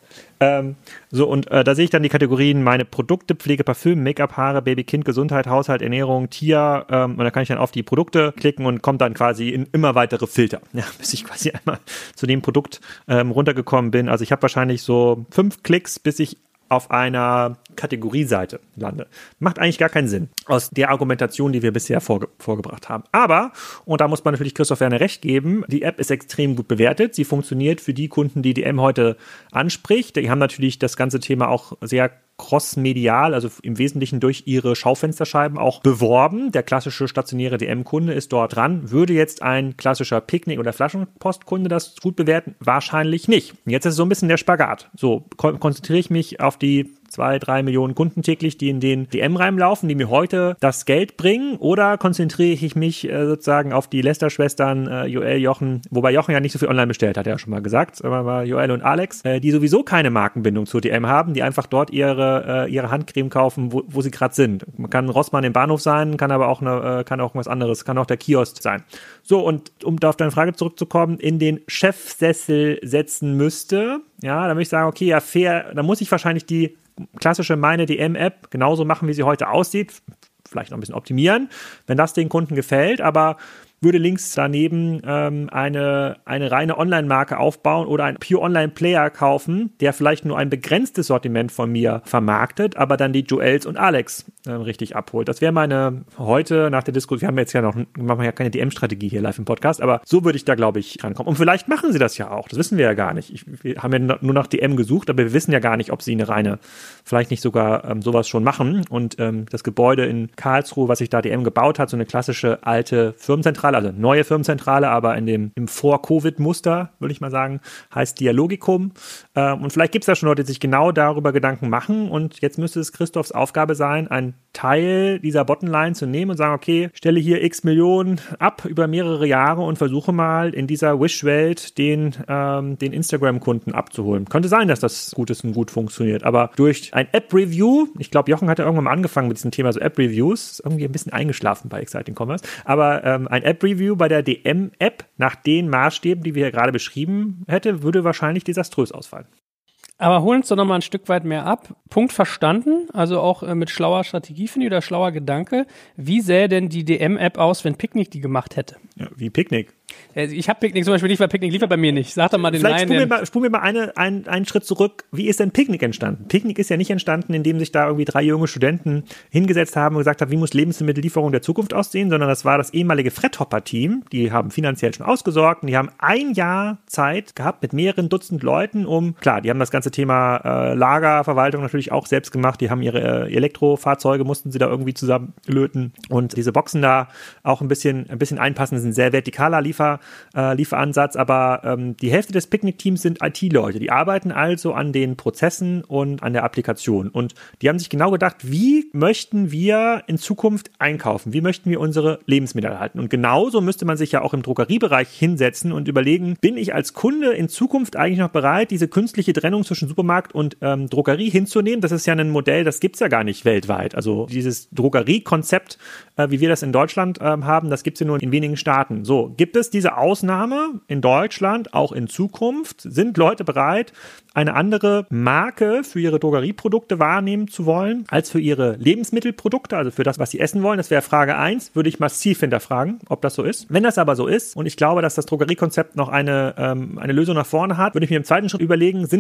Da sehe ich dann die Kategorien: meine Produkte, Pflege, Parfüm, Make-up, Haare, Baby, Kind, Gesundheit, Haushalt, Ernährung, Tier, und da kann ich dann auf die Produkte klicken und kommt dann quasi in immer weitere Filter, ja, bis ich quasi einmal zu dem Produkt runtergekommen bin. Also ich habe wahrscheinlich so 5 Klicks, bis ich auf einer Kategorieseite lande. Macht eigentlich gar keinen Sinn aus der Argumentation, die wir bisher vorgebracht haben. Aber, und da muss man natürlich Christoph Werner recht geben, die App ist extrem gut bewertet. Sie funktioniert für die Kunden, die DM heute anspricht. Die haben natürlich das ganze Thema auch sehr cross-medial, also im Wesentlichen durch ihre Schaufensterscheiben auch beworben. Der klassische stationäre DM-Kunde ist dort dran. Würde jetzt ein klassischer Picknick- oder Flaschenpostkunde das gut bewerten? Wahrscheinlich nicht. Jetzt ist so ein bisschen der Spagat. So, konzentriere ich mich auf die 2-3 Millionen Kunden täglich, die in den DM reinlaufen, die mir heute das Geld bringen, oder konzentriere ich mich sozusagen auf die Lester-Schwestern, Joel, Jochen, wobei Jochen ja nicht so viel online bestellt, hat er ja schon mal gesagt, aber Joel und Alex, die sowieso keine Markenbindung zur DM haben, die einfach dort ihre Handcreme kaufen, wo sie gerade sind. Man kann Rossmann im Bahnhof sein, kann aber auch was anderes, kann auch der Kiosk sein. So, und um da auf deine Frage zurückzukommen, in den Chefsessel setzen müsste, ja, da würde ich sagen, okay, ja, fair, da muss ich wahrscheinlich die klassische meine DM-App genauso machen, wie sie heute aussieht, vielleicht noch ein bisschen optimieren, wenn das den Kunden gefällt, aber würde links daneben eine reine Online-Marke aufbauen oder einen Pure Online-Player kaufen, der vielleicht nur ein begrenztes Sortiment von mir vermarktet, aber dann die Joels und Alex richtig abholt. Das wäre meine heute nach der Diskussion, wir haben jetzt ja noch, machen wir ja keine DM-Strategie hier live im Podcast, aber so würde ich da, glaube ich, rankommen. Und vielleicht machen sie das ja auch, das wissen wir ja gar nicht. Wir haben ja nur nach DM gesucht, aber wir wissen ja gar nicht, ob sie eine reine, vielleicht nicht sogar sowas schon machen. Und das Gebäude in Karlsruhe, was sich da DM gebaut hat, so eine klassische alte Firmenzentrale, also neue Firmenzentrale, aber im Vor-Covid-Muster, würde ich mal sagen, heißt Dialogicum. Und vielleicht gibt es da schon Leute, die sich genau darüber Gedanken machen. Und jetzt müsste es Christophs Aufgabe sein, einen Teil dieser Bottomline zu nehmen und sagen, okay, stelle hier x Millionen ab über mehrere Jahre und versuche mal in dieser Wish-Welt den Instagram-Kunden abzuholen. Könnte sein, dass das gut ist und gut funktioniert. Aber durch ein App-Review, ich glaube, Jochen hat ja irgendwann mal angefangen mit diesem Thema so App-Reviews, ist irgendwie ein bisschen eingeschlafen bei Exciting Commerce, aber ein App-Review bei der DM-App nach den Maßstäben, die wir hier gerade beschrieben hätte, würde wahrscheinlich desaströs ausfallen. Aber holen uns doch nochmal ein Stück weit mehr ab. Punkt verstanden, also auch mit schlauer Strategie, finde ich, oder schlauer Gedanke. Wie sähe denn die DM-App aus, wenn Picknick die gemacht hätte? Ja, wie Picknick? Ich habe Picknick zum Beispiel nicht, weil Picknick liefert bei mir nicht. Sag doch mal den Nein. Vielleicht spulen wir mal einen Schritt zurück. Wie ist denn Picknick entstanden? Picknick ist ja nicht entstanden, indem sich da irgendwie 3 junge Studenten hingesetzt haben und gesagt haben, wie muss Lebensmittellieferung der Zukunft aussehen, sondern das war das ehemalige Fred-Hopper-Team. Die haben finanziell schon ausgesorgt und die haben 1 Jahr Zeit gehabt mit mehreren Dutzend Leuten, die haben das ganze Thema Lagerverwaltung natürlich auch selbst gemacht. Die haben ihre Elektrofahrzeuge, mussten sie da irgendwie zusammenlöten und diese Boxen da auch ein bisschen einpassen. Das ist ein sehr vertikaler Lieferansatz, aber die Hälfte des Picknick-Teams sind IT-Leute. Die arbeiten also an den Prozessen und an der Applikation. Und die haben sich genau gedacht, wie möchten wir in Zukunft einkaufen? Wie möchten wir unsere Lebensmittel erhalten? Und genauso müsste man sich ja auch im Drogeriebereich hinsetzen und überlegen, bin ich als Kunde in Zukunft eigentlich noch bereit, diese künstliche Trennung zwischen Supermarkt und Drogerie hinzunehmen? Das ist ja ein Modell, das gibt's ja gar nicht weltweit. Also dieses Drogeriekonzept, wie wir das in Deutschland haben, das gibt's ja nur in wenigen Staaten. So, gibt es diese Ausnahme in Deutschland auch in Zukunft? Sind Leute bereit, eine andere Marke für ihre Drogerieprodukte wahrnehmen zu wollen, als für ihre Lebensmittelprodukte, also für das, was sie essen wollen? Das wäre Frage 1, würde ich massiv hinterfragen, ob das so ist. Wenn das aber so ist, und ich glaube, dass das Drogeriekonzept noch eine Lösung nach vorne hat, würde ich mir im zweiten Schritt überlegen, sind es auch noch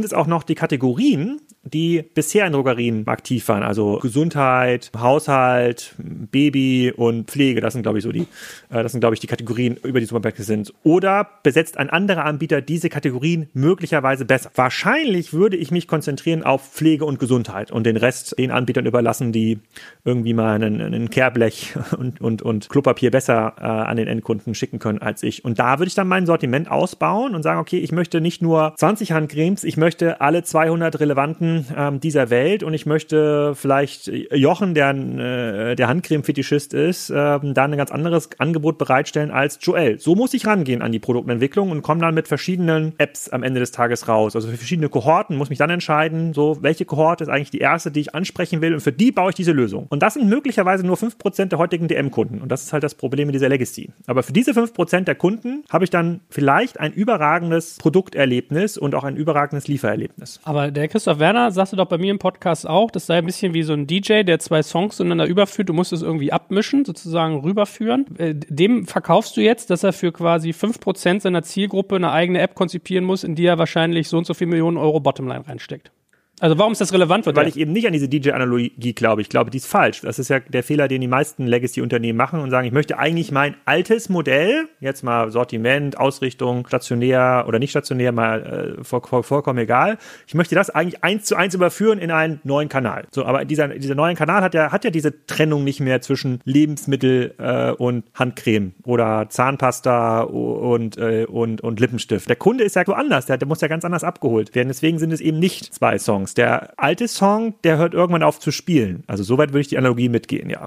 noch die Kategorien, die bisher in Drogerien aktiv waren. Also Gesundheit, Haushalt, Baby und Pflege. Das sind, glaube ich, die Kategorien, über die Supermärkte sind. Oder besetzt ein anderer Anbieter diese Kategorien möglicherweise besser? Wahrscheinlich würde ich mich konzentrieren auf Pflege und Gesundheit und den Rest den Anbietern überlassen, die irgendwie mal einen Kehrblech und Klopapier besser an den Endkunden schicken können als ich. Und da würde ich dann mein Sortiment ausbauen und sagen, okay, ich möchte nicht nur 20 Handcremes, ich möchte alle 200 relevanten dieser Welt und ich möchte vielleicht Jochen, der Handcreme-Fetischist ist, da ein ganz anderes Angebot bereitstellen als Joel. So muss ich rangehen an die Produktentwicklung und komme dann mit verschiedenen Apps am Ende des Tages raus. Also für verschiedene Kohorten muss mich dann entscheiden, so welche Kohorte ist eigentlich die erste, die ich ansprechen will und für die baue ich diese Lösung. Und das sind möglicherweise nur 5% der heutigen DM-Kunden und das ist halt das Problem mit dieser Legacy. Aber für diese 5% der Kunden habe ich dann vielleicht ein überragendes Produkterlebnis und auch ein überragendes Liefererlebnis. Aber der Christoph Werner sagte doch bei mir im Podcast auch, das sei ein bisschen wie so ein DJ, der 2 Songs zueinander überführt, du musst es irgendwie abmischen, sozusagen rüberführen. Dem verkaufst du jetzt, dass er für quasi 5% seiner Zielgruppe eine eigene App konzipieren muss, in die er wahrscheinlich so und so viel Millionen Euro Bottomline reinsteckt. Also warum ist das relevant? Weil ich eben nicht an diese DJ-Analogie glaube. Ich glaube, die ist falsch. Das ist ja der Fehler, den die meisten Legacy-Unternehmen machen und sagen, ich möchte eigentlich mein altes Modell, jetzt mal Sortiment, Ausrichtung, stationär oder nicht stationär, mal vollkommen egal. Ich möchte das eigentlich 1:1 überführen in einen neuen Kanal. So, aber dieser neue Kanal hat ja diese Trennung nicht mehr zwischen Lebensmittel und Handcreme oder Zahnpasta und Lippenstift. Der Kunde ist ja woanders, der muss ja ganz anders abgeholt werden. Deswegen sind es eben nicht 2 Songs. Der alte Song, der hört irgendwann auf zu spielen. Also soweit würde ich die Analogie mitgehen, ja.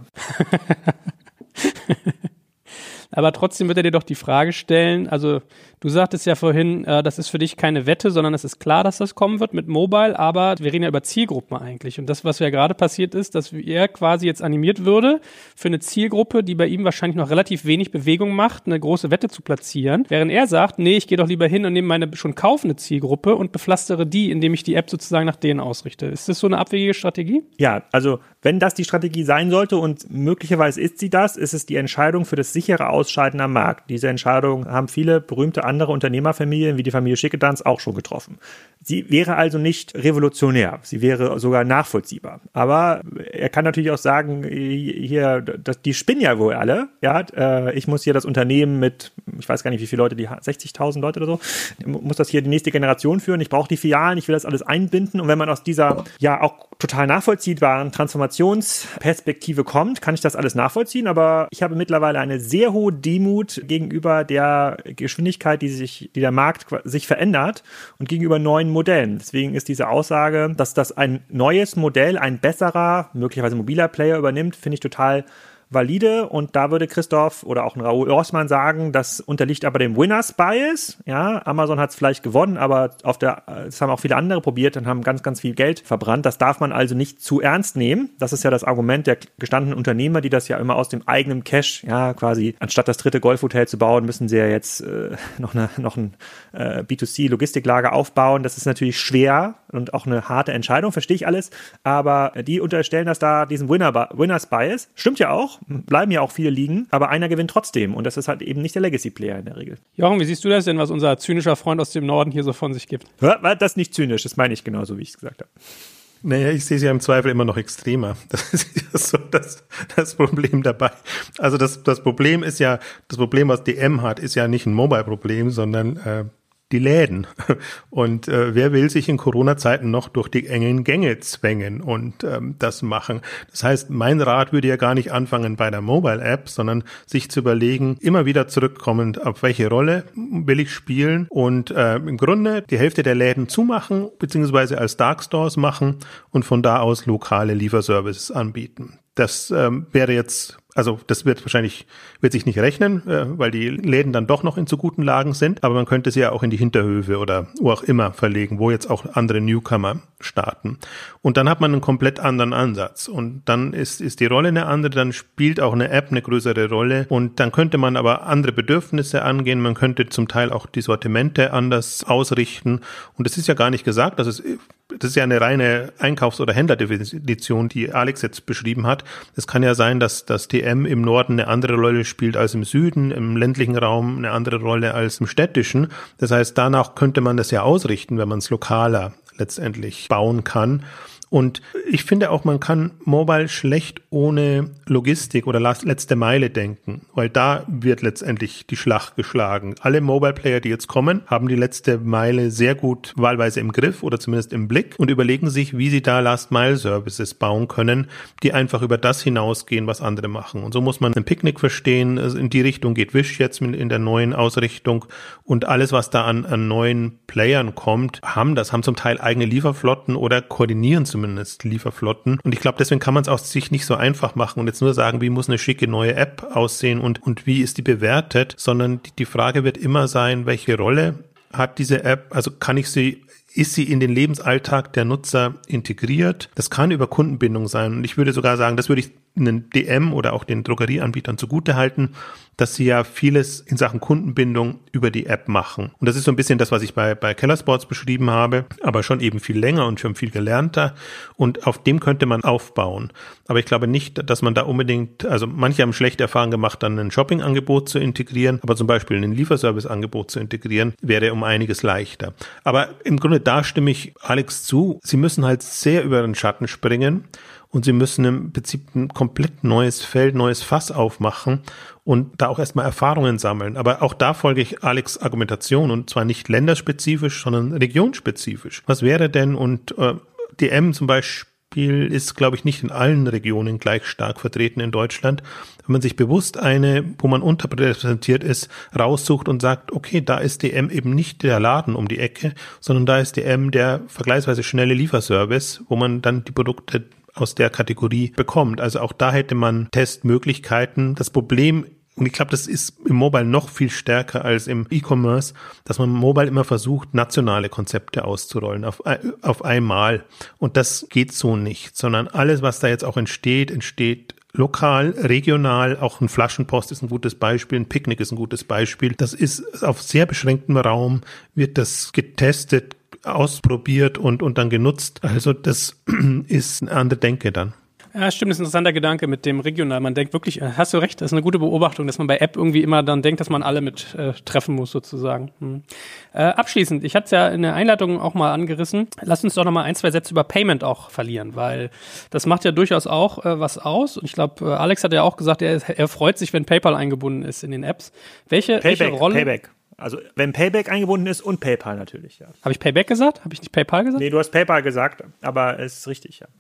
Aber trotzdem wird er dir doch die Frage stellen, also du sagtest ja vorhin, das ist für dich keine Wette, sondern es ist klar, dass das kommen wird mit Mobile, aber wir reden ja über Zielgruppen eigentlich. Und das, was ja gerade passiert ist, dass er quasi jetzt animiert würde, für eine Zielgruppe, die bei ihm wahrscheinlich noch relativ wenig Bewegung macht, eine große Wette zu platzieren, während er sagt, nee, ich gehe doch lieber hin und nehme meine schon kaufende Zielgruppe und bepflastere die, indem ich die App sozusagen nach denen ausrichte. Ist das so eine abwegige Strategie? Ja, also wenn das die Strategie sein sollte und möglicherweise ist sie das, ist es die Entscheidung für das sichere Ausscheiden am Markt. Diese Entscheidung haben viele berühmte andere Unternehmerfamilien wie die Familie Schickedanz auch schon getroffen. Sie wäre also nicht revolutionär, sie wäre sogar nachvollziehbar. Aber er kann natürlich auch sagen, hier, die spinnen ja wohl alle. Ja, ich muss hier das Unternehmen mit, ich weiß gar nicht, wie viele Leute, die 60.000 Leute oder so, muss das hier die nächste Generation führen. Ich brauche die Filialen, ich will das alles einbinden. Und wenn man aus dieser ja auch total nachvollziehbaren Transformationsperspektive kommt, kann ich das alles nachvollziehen. Aber ich habe mittlerweile eine sehr hohe Demut gegenüber der Geschwindigkeit, die der Markt sich verändert und gegenüber neuen Modellen. Deswegen ist diese Aussage, dass das ein neues Modell, ein besserer, möglicherweise mobiler Player übernimmt, finde ich total valide und da würde Christoph oder auch ein Raoul Orsman sagen, das unterliegt aber dem Winners Bias. Ja, Amazon hat es vielleicht gewonnen, aber das haben auch viele andere probiert und haben ganz, ganz viel Geld verbrannt. Das darf man also nicht zu ernst nehmen. Das ist ja das Argument der gestandenen Unternehmer, die das ja immer aus dem eigenen Cash, ja, quasi anstatt das 3. Golfhotel zu bauen, müssen sie ja jetzt noch ein B2C-Logistiklager aufbauen. Das ist natürlich schwer und auch eine harte Entscheidung, verstehe ich alles. Aber die unterstellen das da, diesen Winners Bias. Stimmt ja auch. Bleiben ja auch viele liegen, aber einer gewinnt trotzdem und das ist halt eben nicht der Legacy-Player in der Regel. Jochen, wie siehst du das denn, was unser zynischer Freund aus dem Norden hier so von sich gibt? Das ist nicht zynisch, das meine ich genauso, wie ich es gesagt habe. Naja, ich sehe es ja im Zweifel immer noch extremer. Das ist ja so das Problem dabei. Also das Problem ist ja, das Problem, was DM hat, ist ja nicht ein Mobile-Problem, sondern die Läden. Und wer will sich in Corona-Zeiten noch durch die engen Gänge zwängen und das machen? Das heißt, mein Rat würde ja gar nicht anfangen bei der Mobile-App, sondern sich zu überlegen, immer wieder zurückkommend, auf welche Rolle will ich spielen und im Grunde die Hälfte der Läden zumachen, beziehungsweise als Dark Stores machen und von da aus lokale Lieferservices anbieten. Das wäre jetzt, also das wird sich nicht rechnen, weil die Läden dann doch noch in zu guten Lagen sind, aber man könnte sie ja auch in die Hinterhöfe oder wo auch immer verlegen, wo jetzt auch andere Newcomer starten. Und dann hat man einen komplett anderen Ansatz und dann ist die Rolle eine andere, dann spielt auch eine App eine größere Rolle und dann könnte man aber andere Bedürfnisse angehen, man könnte zum Teil auch die Sortimente anders ausrichten und es ist ja gar nicht gesagt, das ist ja eine reine Einkaufs- oder Händlerdefinition, die Alex jetzt beschrieben hat. Es kann ja sein, dass das DM im Norden eine andere Rolle spielt als im Süden, im ländlichen Raum eine andere Rolle als im städtischen. Das heißt, danach könnte man das ja ausrichten, wenn man es lokaler letztendlich bauen kann. Und ich finde auch, man kann Mobile schlecht ohne Logistik oder letzte Meile denken, weil da wird letztendlich die Schlacht geschlagen. Alle Mobile-Player, die jetzt kommen, haben die letzte Meile sehr gut wahlweise im Griff oder zumindest im Blick und überlegen sich, wie sie da Last-Mile-Services bauen können, die einfach über das hinausgehen, was andere machen. Und so muss man ein Picnic verstehen. Also in die Richtung geht Wish jetzt in der neuen Ausrichtung. Und alles, was da an neuen Playern kommt, haben zum Teil eigene Lieferflotten oder koordinieren zumindest Lieferflotten. Und ich glaube, deswegen kann man es auch sich nicht so einfach machen und jetzt nur sagen, wie muss eine schicke neue App aussehen und wie ist die bewertet, sondern die Frage wird immer sein, welche Rolle hat diese App, also ist sie in den Lebensalltag der Nutzer integriert? Das kann über Kundenbindung sein. Und ich würde sogar sagen, das würde ich einen DM oder auch den Drogerieanbietern zugutehalten, dass sie ja vieles in Sachen Kundenbindung über die App machen. Und das ist so ein bisschen das, was ich bei Kellersports beschrieben habe, aber schon eben viel länger und schon viel gelernter. Und auf dem könnte man aufbauen. Aber ich glaube nicht, dass man da unbedingt, also manche haben schlechte Erfahrungen gemacht, dann ein Shopping-Angebot zu integrieren, aber zum Beispiel ein Lieferservice-Angebot zu integrieren, wäre um einiges leichter. Aber im Grunde da stimme ich Alex zu. Sie müssen halt sehr über den Schatten springen. Und sie müssen im Prinzip ein komplett neues Feld, neues Fass aufmachen und da auch erstmal Erfahrungen sammeln. Aber auch da folge ich Alex' Argumentation und zwar nicht länderspezifisch, sondern regionspezifisch. Was wäre denn, und DM zum Beispiel ist, glaube ich, nicht in allen Regionen gleich stark vertreten in Deutschland. Wenn man sich bewusst wo man unterrepräsentiert ist, raussucht und sagt, okay, da ist DM eben nicht der Laden um die Ecke, sondern da ist DM der vergleichsweise schnelle Lieferservice, wo man dann die Produkte aus der Kategorie bekommt. Also auch da hätte man Testmöglichkeiten. Das Problem, und ich glaube, das ist im Mobile noch viel stärker als im E-Commerce, dass man im Mobile immer versucht, nationale Konzepte auszurollen auf einmal. Und das geht so nicht, sondern alles, was da jetzt auch entsteht lokal, regional. Auch ein Flaschenpost ist ein gutes Beispiel, ein Picknick ist ein gutes Beispiel. Das ist auf sehr beschränktem Raum, wird das getestet, ausprobiert und dann genutzt. Also das ist eine andere Denke dann. Ja, stimmt, das ist ein interessanter Gedanke mit dem regional. Man denkt wirklich, hast du recht, das ist eine gute Beobachtung, dass man bei App irgendwie immer dann denkt, dass man alle mit treffen muss sozusagen. Abschließend, ich hatte es ja in der Einleitung auch mal angerissen, lass uns doch noch mal 1, 2 Sätze über Payment auch verlieren, weil das macht ja durchaus auch was aus. Und ich glaube, Alex hat ja auch gesagt, er freut sich, wenn PayPal eingebunden ist in den Apps. Welche Rolle? Payback. Also wenn Payback eingebunden ist und PayPal natürlich, ja. Habe ich Payback gesagt? Habe ich nicht PayPal gesagt? Nee, du hast PayPal gesagt, aber es ist richtig, ja.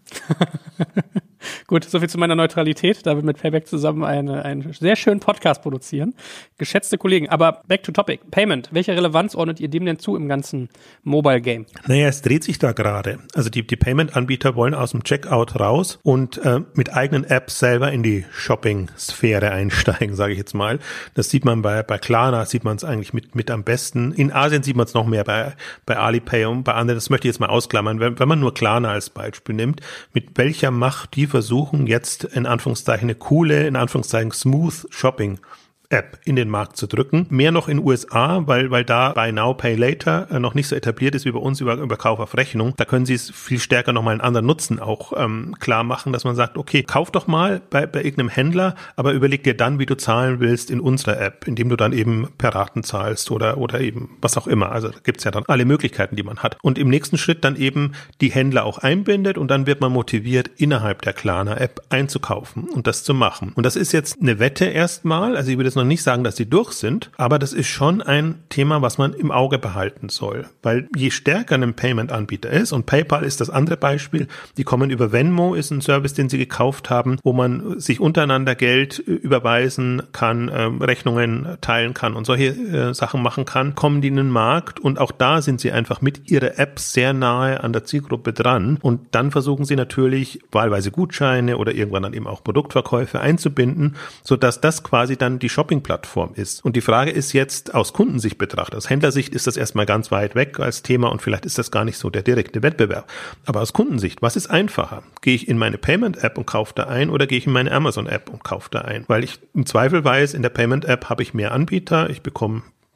Gut, soviel zu meiner Neutralität, da wir mit Payback zusammen einen sehr schönen Podcast produzieren. Geschätzte Kollegen, aber back to topic. Payment, welche Relevanz ordnet ihr dem denn zu im ganzen Mobile-Game? Naja, es dreht sich da gerade. Also die Payment-Anbieter wollen aus dem Checkout raus und mit eigenen Apps selber in die Shopping-Sphäre einsteigen, sage ich jetzt mal. Das sieht man bei Klarna, sieht man es eigentlich mit am besten. In Asien sieht man es noch mehr bei Alipay und bei anderen. Das möchte ich jetzt mal ausklammern. Wenn man nur Klarna als Beispiel nimmt, mit welcher Macht die versuchen jetzt in Anführungszeichen eine coole, in Anführungszeichen smooth Shopping App in den Markt zu drücken. Mehr noch in USA, weil da Buy Now, Pay Later noch nicht so etabliert ist wie bei uns über Kauf auf Rechnung. Da können sie es viel stärker nochmal einen anderen Nutzen auch klar machen, dass man sagt, okay, kauf doch mal bei irgendeinem Händler, aber überleg dir dann, wie du zahlen willst in unserer App, indem du dann eben per Raten zahlst oder eben was auch immer. Also da gibt's ja dann alle Möglichkeiten, die man hat. Und im nächsten Schritt dann eben die Händler auch einbindet und dann wird man motiviert, innerhalb der Klarna-App einzukaufen und das zu machen. Und das ist jetzt eine Wette erstmal, also ich würde jetzt noch nicht sagen, dass sie durch sind, aber das ist schon ein Thema, was man im Auge behalten soll, weil je stärker ein Payment-Anbieter ist, und PayPal ist das andere Beispiel, die kommen über Venmo, ist ein Service, den sie gekauft haben, wo man sich untereinander Geld überweisen kann, Rechnungen teilen kann und solche Sachen machen kann, kommen die in den Markt und auch da sind sie einfach mit ihrer App sehr nahe an der Zielgruppe dran und dann versuchen sie natürlich wahlweise Gutscheine oder irgendwann dann eben auch Produktverkäufe einzubinden, sodass das quasi dann die Shopping-Plattform ist. Und die Frage ist jetzt aus Kundensicht betrachtet. Aus Händlersicht ist das erstmal ganz weit weg als Thema und vielleicht ist das gar nicht so der direkte Wettbewerb. Aber aus Kundensicht, was ist einfacher? Gehe ich in meine Payment-App und kaufe da ein oder gehe ich in meine Amazon-App und kaufe da ein? Weil ich im Zweifel weiß, in der Payment-App habe ich mehr Anbieter, ich bekomme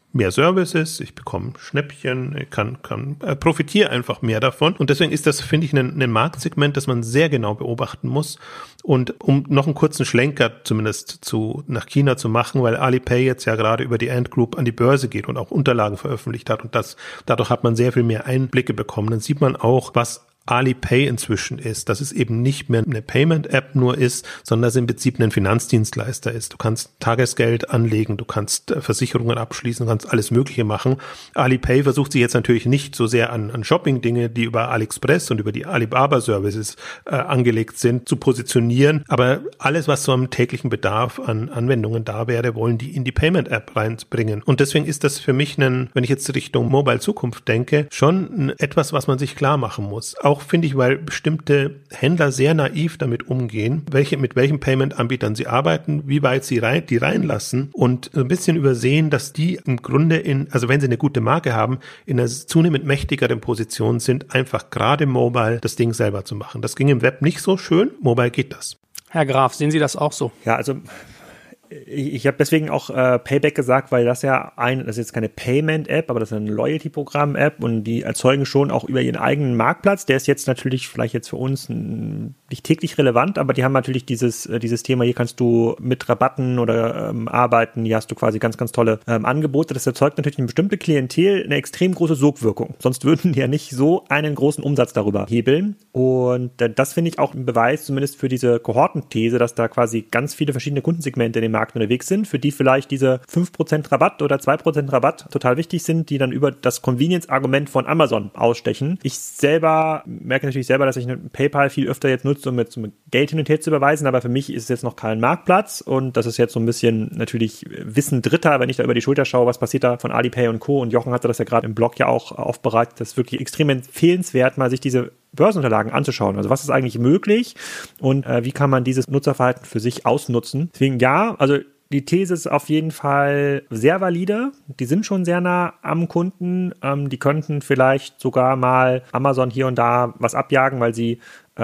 mehr Services, ich bekomme Schnäppchen, ich profitiere einfach mehr davon. Und deswegen ist das, finde ich, ein Marktsegment, das man sehr genau beobachten muss. Und um noch einen kurzen Schlenker zumindest nach China zu machen, weil Alipay jetzt ja gerade über die Ant Group an die Börse geht und auch Unterlagen veröffentlicht hat und dadurch hat man sehr viel mehr Einblicke bekommen. Dann sieht man auch, was Alipay inzwischen ist, dass es eben nicht mehr eine Payment-App nur ist, sondern dass es im Prinzip ein Finanzdienstleister ist. Du kannst Tagesgeld anlegen, du kannst Versicherungen abschließen, du kannst alles Mögliche machen. Alipay versucht sich jetzt natürlich nicht so sehr an Shopping-Dinge, die über AliExpress und über die Alibaba-Services angelegt sind, zu positionieren. Aber alles, was so am täglichen Bedarf an Anwendungen da wäre, wollen die in die Payment-App reinbringen. Und deswegen ist das für mich wenn ich jetzt Richtung Mobile Zukunft denke, schon etwas, was man sich klar machen muss. Auch finde ich, weil bestimmte Händler sehr naiv damit umgehen, mit welchen Payment-Anbietern sie arbeiten, wie weit sie die reinlassen und ein bisschen übersehen, dass die im Grunde also wenn sie eine gute Marke haben, in einer zunehmend mächtigeren Position sind, einfach gerade mobile das Ding selber zu machen. Das ging im Web nicht so schön, mobile geht das. Herr Graf, sehen Sie das auch so? Ja, also ich habe deswegen auch Payback gesagt, weil das ist jetzt keine Payment-App, aber das ist eine Loyalty-Programm-App und die erzeugen schon auch über ihren eigenen Marktplatz. Der ist jetzt natürlich vielleicht jetzt für uns nicht täglich relevant, aber die haben natürlich dieses Thema, hier kannst du mit Rabatten oder arbeiten, hier hast du quasi ganz, ganz tolle Angebote. Das erzeugt natürlich eine bestimmte Klientel eine extrem große Sogwirkung. Sonst würden die ja nicht so einen großen Umsatz darüber hebeln. Und das finde ich auch ein Beweis, zumindest für diese Kohortenthese, dass da quasi ganz viele verschiedene Kundensegmente in dem Markt unterwegs sind, für die vielleicht diese 5% Rabatt oder 2% Rabatt total wichtig sind, die dann über das Convenience-Argument von Amazon ausstechen. Ich selber merke natürlich selber, dass ich PayPal viel öfter jetzt nutze, um mit Geld hin und her zu überweisen, aber für mich ist es jetzt noch kein Marktplatz und das ist jetzt so ein bisschen natürlich Wissen Dritter, wenn ich da über die Schulter schaue, was passiert da von Alipay und Co. Und Jochen hatte das ja gerade im Blog ja auch aufbereitet. Das ist wirklich extrem empfehlenswert, mal sich diese Börsenunterlagen anzuschauen. Also was ist eigentlich möglich und wie kann man dieses Nutzerverhalten für sich ausnutzen? Deswegen ja, also die These ist auf jeden Fall sehr valide. Die sind schon sehr nah am Kunden. Die könnten vielleicht sogar mal Amazon hier und da was abjagen, weil sie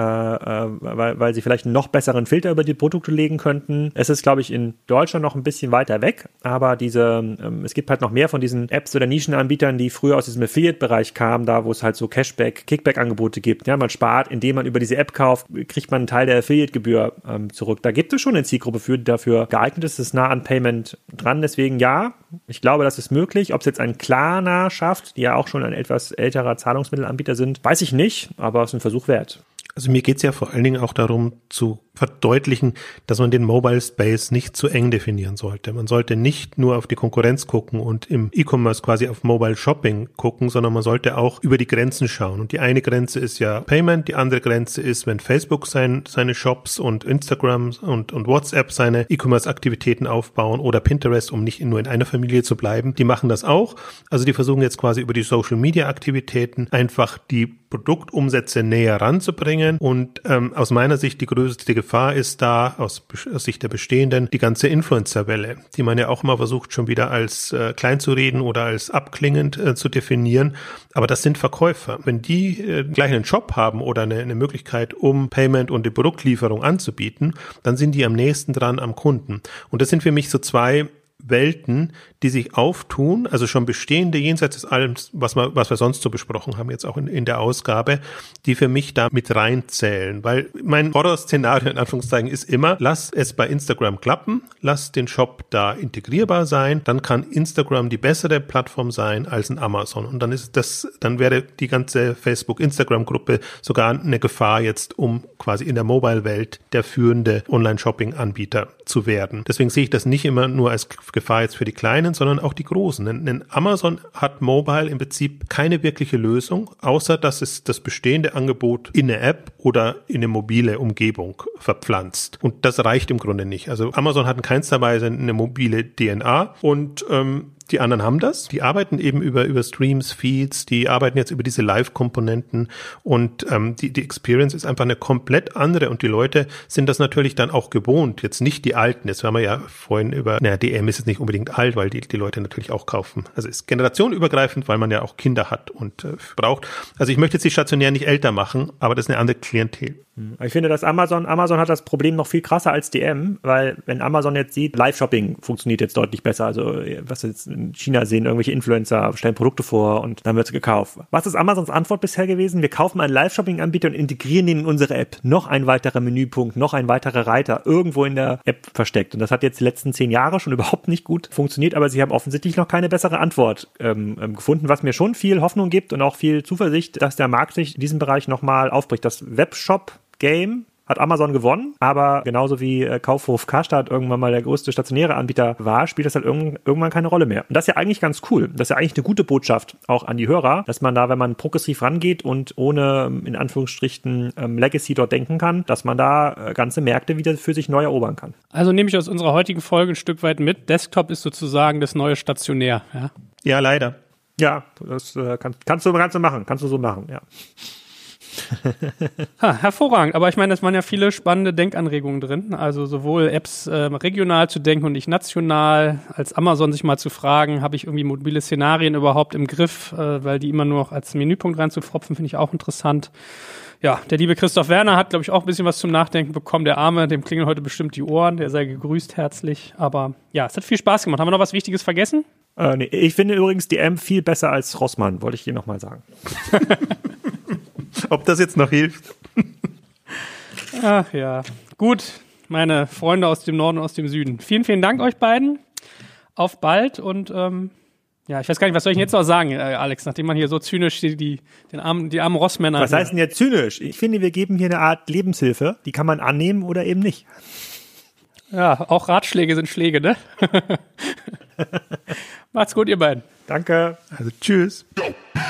vielleicht einen noch besseren Filter über die Produkte legen könnten. Es ist, glaube ich, in Deutschland noch ein bisschen weiter weg, aber es gibt halt noch mehr von diesen Apps oder Nischenanbietern, die früher aus diesem Affiliate-Bereich kamen, da wo es halt so Cashback, Kickback-Angebote gibt. Ja, man spart, indem man über diese App kauft, kriegt man einen Teil der Affiliate-Gebühr zurück. Da gibt es schon eine Zielgruppe für, die dafür geeignet ist. Das ist nah an Payment dran. Deswegen ja, ich glaube, das ist möglich. Ob es jetzt ein Klarna schafft, die ja auch schon ein etwas älterer Zahlungsmittelanbieter sind, weiß ich nicht, aber es ist ein Versuch wert. Also mir geht's ja vor allen Dingen auch darum zu verdeutlichen, dass man den Mobile Space nicht zu eng definieren sollte. Man sollte nicht nur auf die Konkurrenz gucken und im E-Commerce quasi auf Mobile Shopping gucken, sondern man sollte auch über die Grenzen schauen. Und die eine Grenze ist ja Payment, die andere Grenze ist, wenn Facebook seine Shops und Instagram und WhatsApp seine E-Commerce-Aktivitäten aufbauen oder Pinterest, um nicht nur in einer Familie zu bleiben. Die machen das auch. Also die versuchen jetzt quasi über die Social-Media-Aktivitäten einfach die Produktumsätze näher ranzubringen und aus meiner Sicht die größte Gefahr ist da, aus Sicht der Bestehenden, die ganze Influencer-Welle, die man ja auch immer versucht, schon wieder als klein zu reden oder als abklingend zu definieren. Aber das sind Verkäufer. Wenn die gleich einen Shop haben oder eine Möglichkeit, um Payment und die Produktlieferung anzubieten, dann sind die am nächsten dran am Kunden. Und das sind für mich so zwei Welten, die sich auftun, also schon bestehende jenseits des allem, was wir sonst so besprochen haben, jetzt auch in der Ausgabe, die für mich da mit reinzählen, weil mein Horrorszenario in Anführungszeichen ist immer, lass es bei Instagram klappen, lass den Shop da integrierbar sein, dann kann Instagram die bessere Plattform sein als ein Amazon und dann wäre die ganze Facebook-Instagram-Gruppe sogar eine Gefahr jetzt, um quasi in der Mobile-Welt der führende Online-Shopping-Anbieter zu werden. Deswegen sehe ich das nicht immer nur als Gefahr jetzt für die Kleinen, sondern auch die Großen. Denn Amazon hat Mobile im Prinzip keine wirkliche Lösung, außer dass es das bestehende Angebot in eine App oder in eine mobile Umgebung verpflanzt. Und das reicht im Grunde nicht. Also Amazon hat in keinster Weise eine mobile DNA und die anderen haben das. Die arbeiten eben über Streams, Feeds, die arbeiten jetzt über diese Live-Komponenten und die Experience ist einfach eine komplett andere und die Leute sind das natürlich dann auch gewohnt. Jetzt nicht die Alten. Jetzt haben wir ja vorhin DM ist jetzt nicht unbedingt alt, weil die Leute natürlich auch kaufen. Also ist generationenübergreifend, weil man ja auch Kinder hat und braucht. Also ich möchte jetzt die Stationären nicht älter machen, aber das ist eine andere Klientel. Ich finde, dass Amazon hat das Problem noch viel krasser als DM, weil wenn Amazon jetzt sieht, Live-Shopping funktioniert jetzt deutlich besser. Also was wir jetzt in China sehen, irgendwelche Influencer stellen Produkte vor und dann wird es gekauft. Was ist Amazons Antwort bisher gewesen? Wir kaufen einen Live-Shopping-Anbieter und integrieren ihn in unsere App. Noch ein weiterer Menüpunkt, noch ein weiterer Reiter irgendwo in der App versteckt. Und das hat jetzt die letzten 10 Jahre schon überhaupt nicht gut funktioniert, aber sie haben offensichtlich noch keine bessere Antwort gefunden, was mir schon viel Hoffnung gibt und auch viel Zuversicht, dass der Markt sich in diesem Bereich nochmal aufbricht. Das Webshop-Game hat Amazon gewonnen, aber genauso wie Kaufhof Karstadt irgendwann mal der größte stationäre Anbieter war, spielt das halt irgendwann keine Rolle mehr. Und das ist ja eigentlich ganz cool. Das ist ja eigentlich eine gute Botschaft auch an die Hörer, dass man da, wenn man progressiv rangeht und ohne, in Anführungsstrichen, Legacy dort denken kann, dass man da ganze Märkte wieder für sich neu erobern kann. Also nehme ich aus unserer heutigen Folge ein Stück weit mit. Desktop ist sozusagen das neue Stationär. Ja, Ja, leider. Ja, das kannst du so machen, ja. Hervorragend, aber ich meine, es waren ja viele spannende Denkanregungen drin, also sowohl Apps regional zu denken und nicht national, als Amazon sich mal zu fragen, habe ich irgendwie mobile Szenarien überhaupt im Griff, weil die immer nur noch als Menüpunkt reinzupfropfen, finde ich auch interessant. Ja, der liebe Christoph Werner hat, glaube ich, auch ein bisschen was zum Nachdenken bekommen, der Arme, dem klingeln heute bestimmt die Ohren, der sei gegrüßt herzlich, aber ja, es hat viel Spaß gemacht. Haben wir noch was Wichtiges vergessen? Nee, ich finde übrigens DM viel besser als Rossmann, wollte ich dir nochmal sagen. Ob das jetzt noch hilft? Ach ja, gut, meine Freunde aus dem Norden und aus dem Süden. Vielen, vielen Dank euch beiden. Auf bald und ja, ich weiß gar nicht, was soll ich jetzt noch sagen, Alex, nachdem man hier so zynisch die armen Rossmänner... Was heißt denn jetzt zynisch? Ich finde, wir geben hier eine Art Lebenshilfe, die kann man annehmen oder eben nicht. Ja, auch Ratschläge sind Schläge, ne? Macht's gut, ihr beiden. Danke. Also tschüss.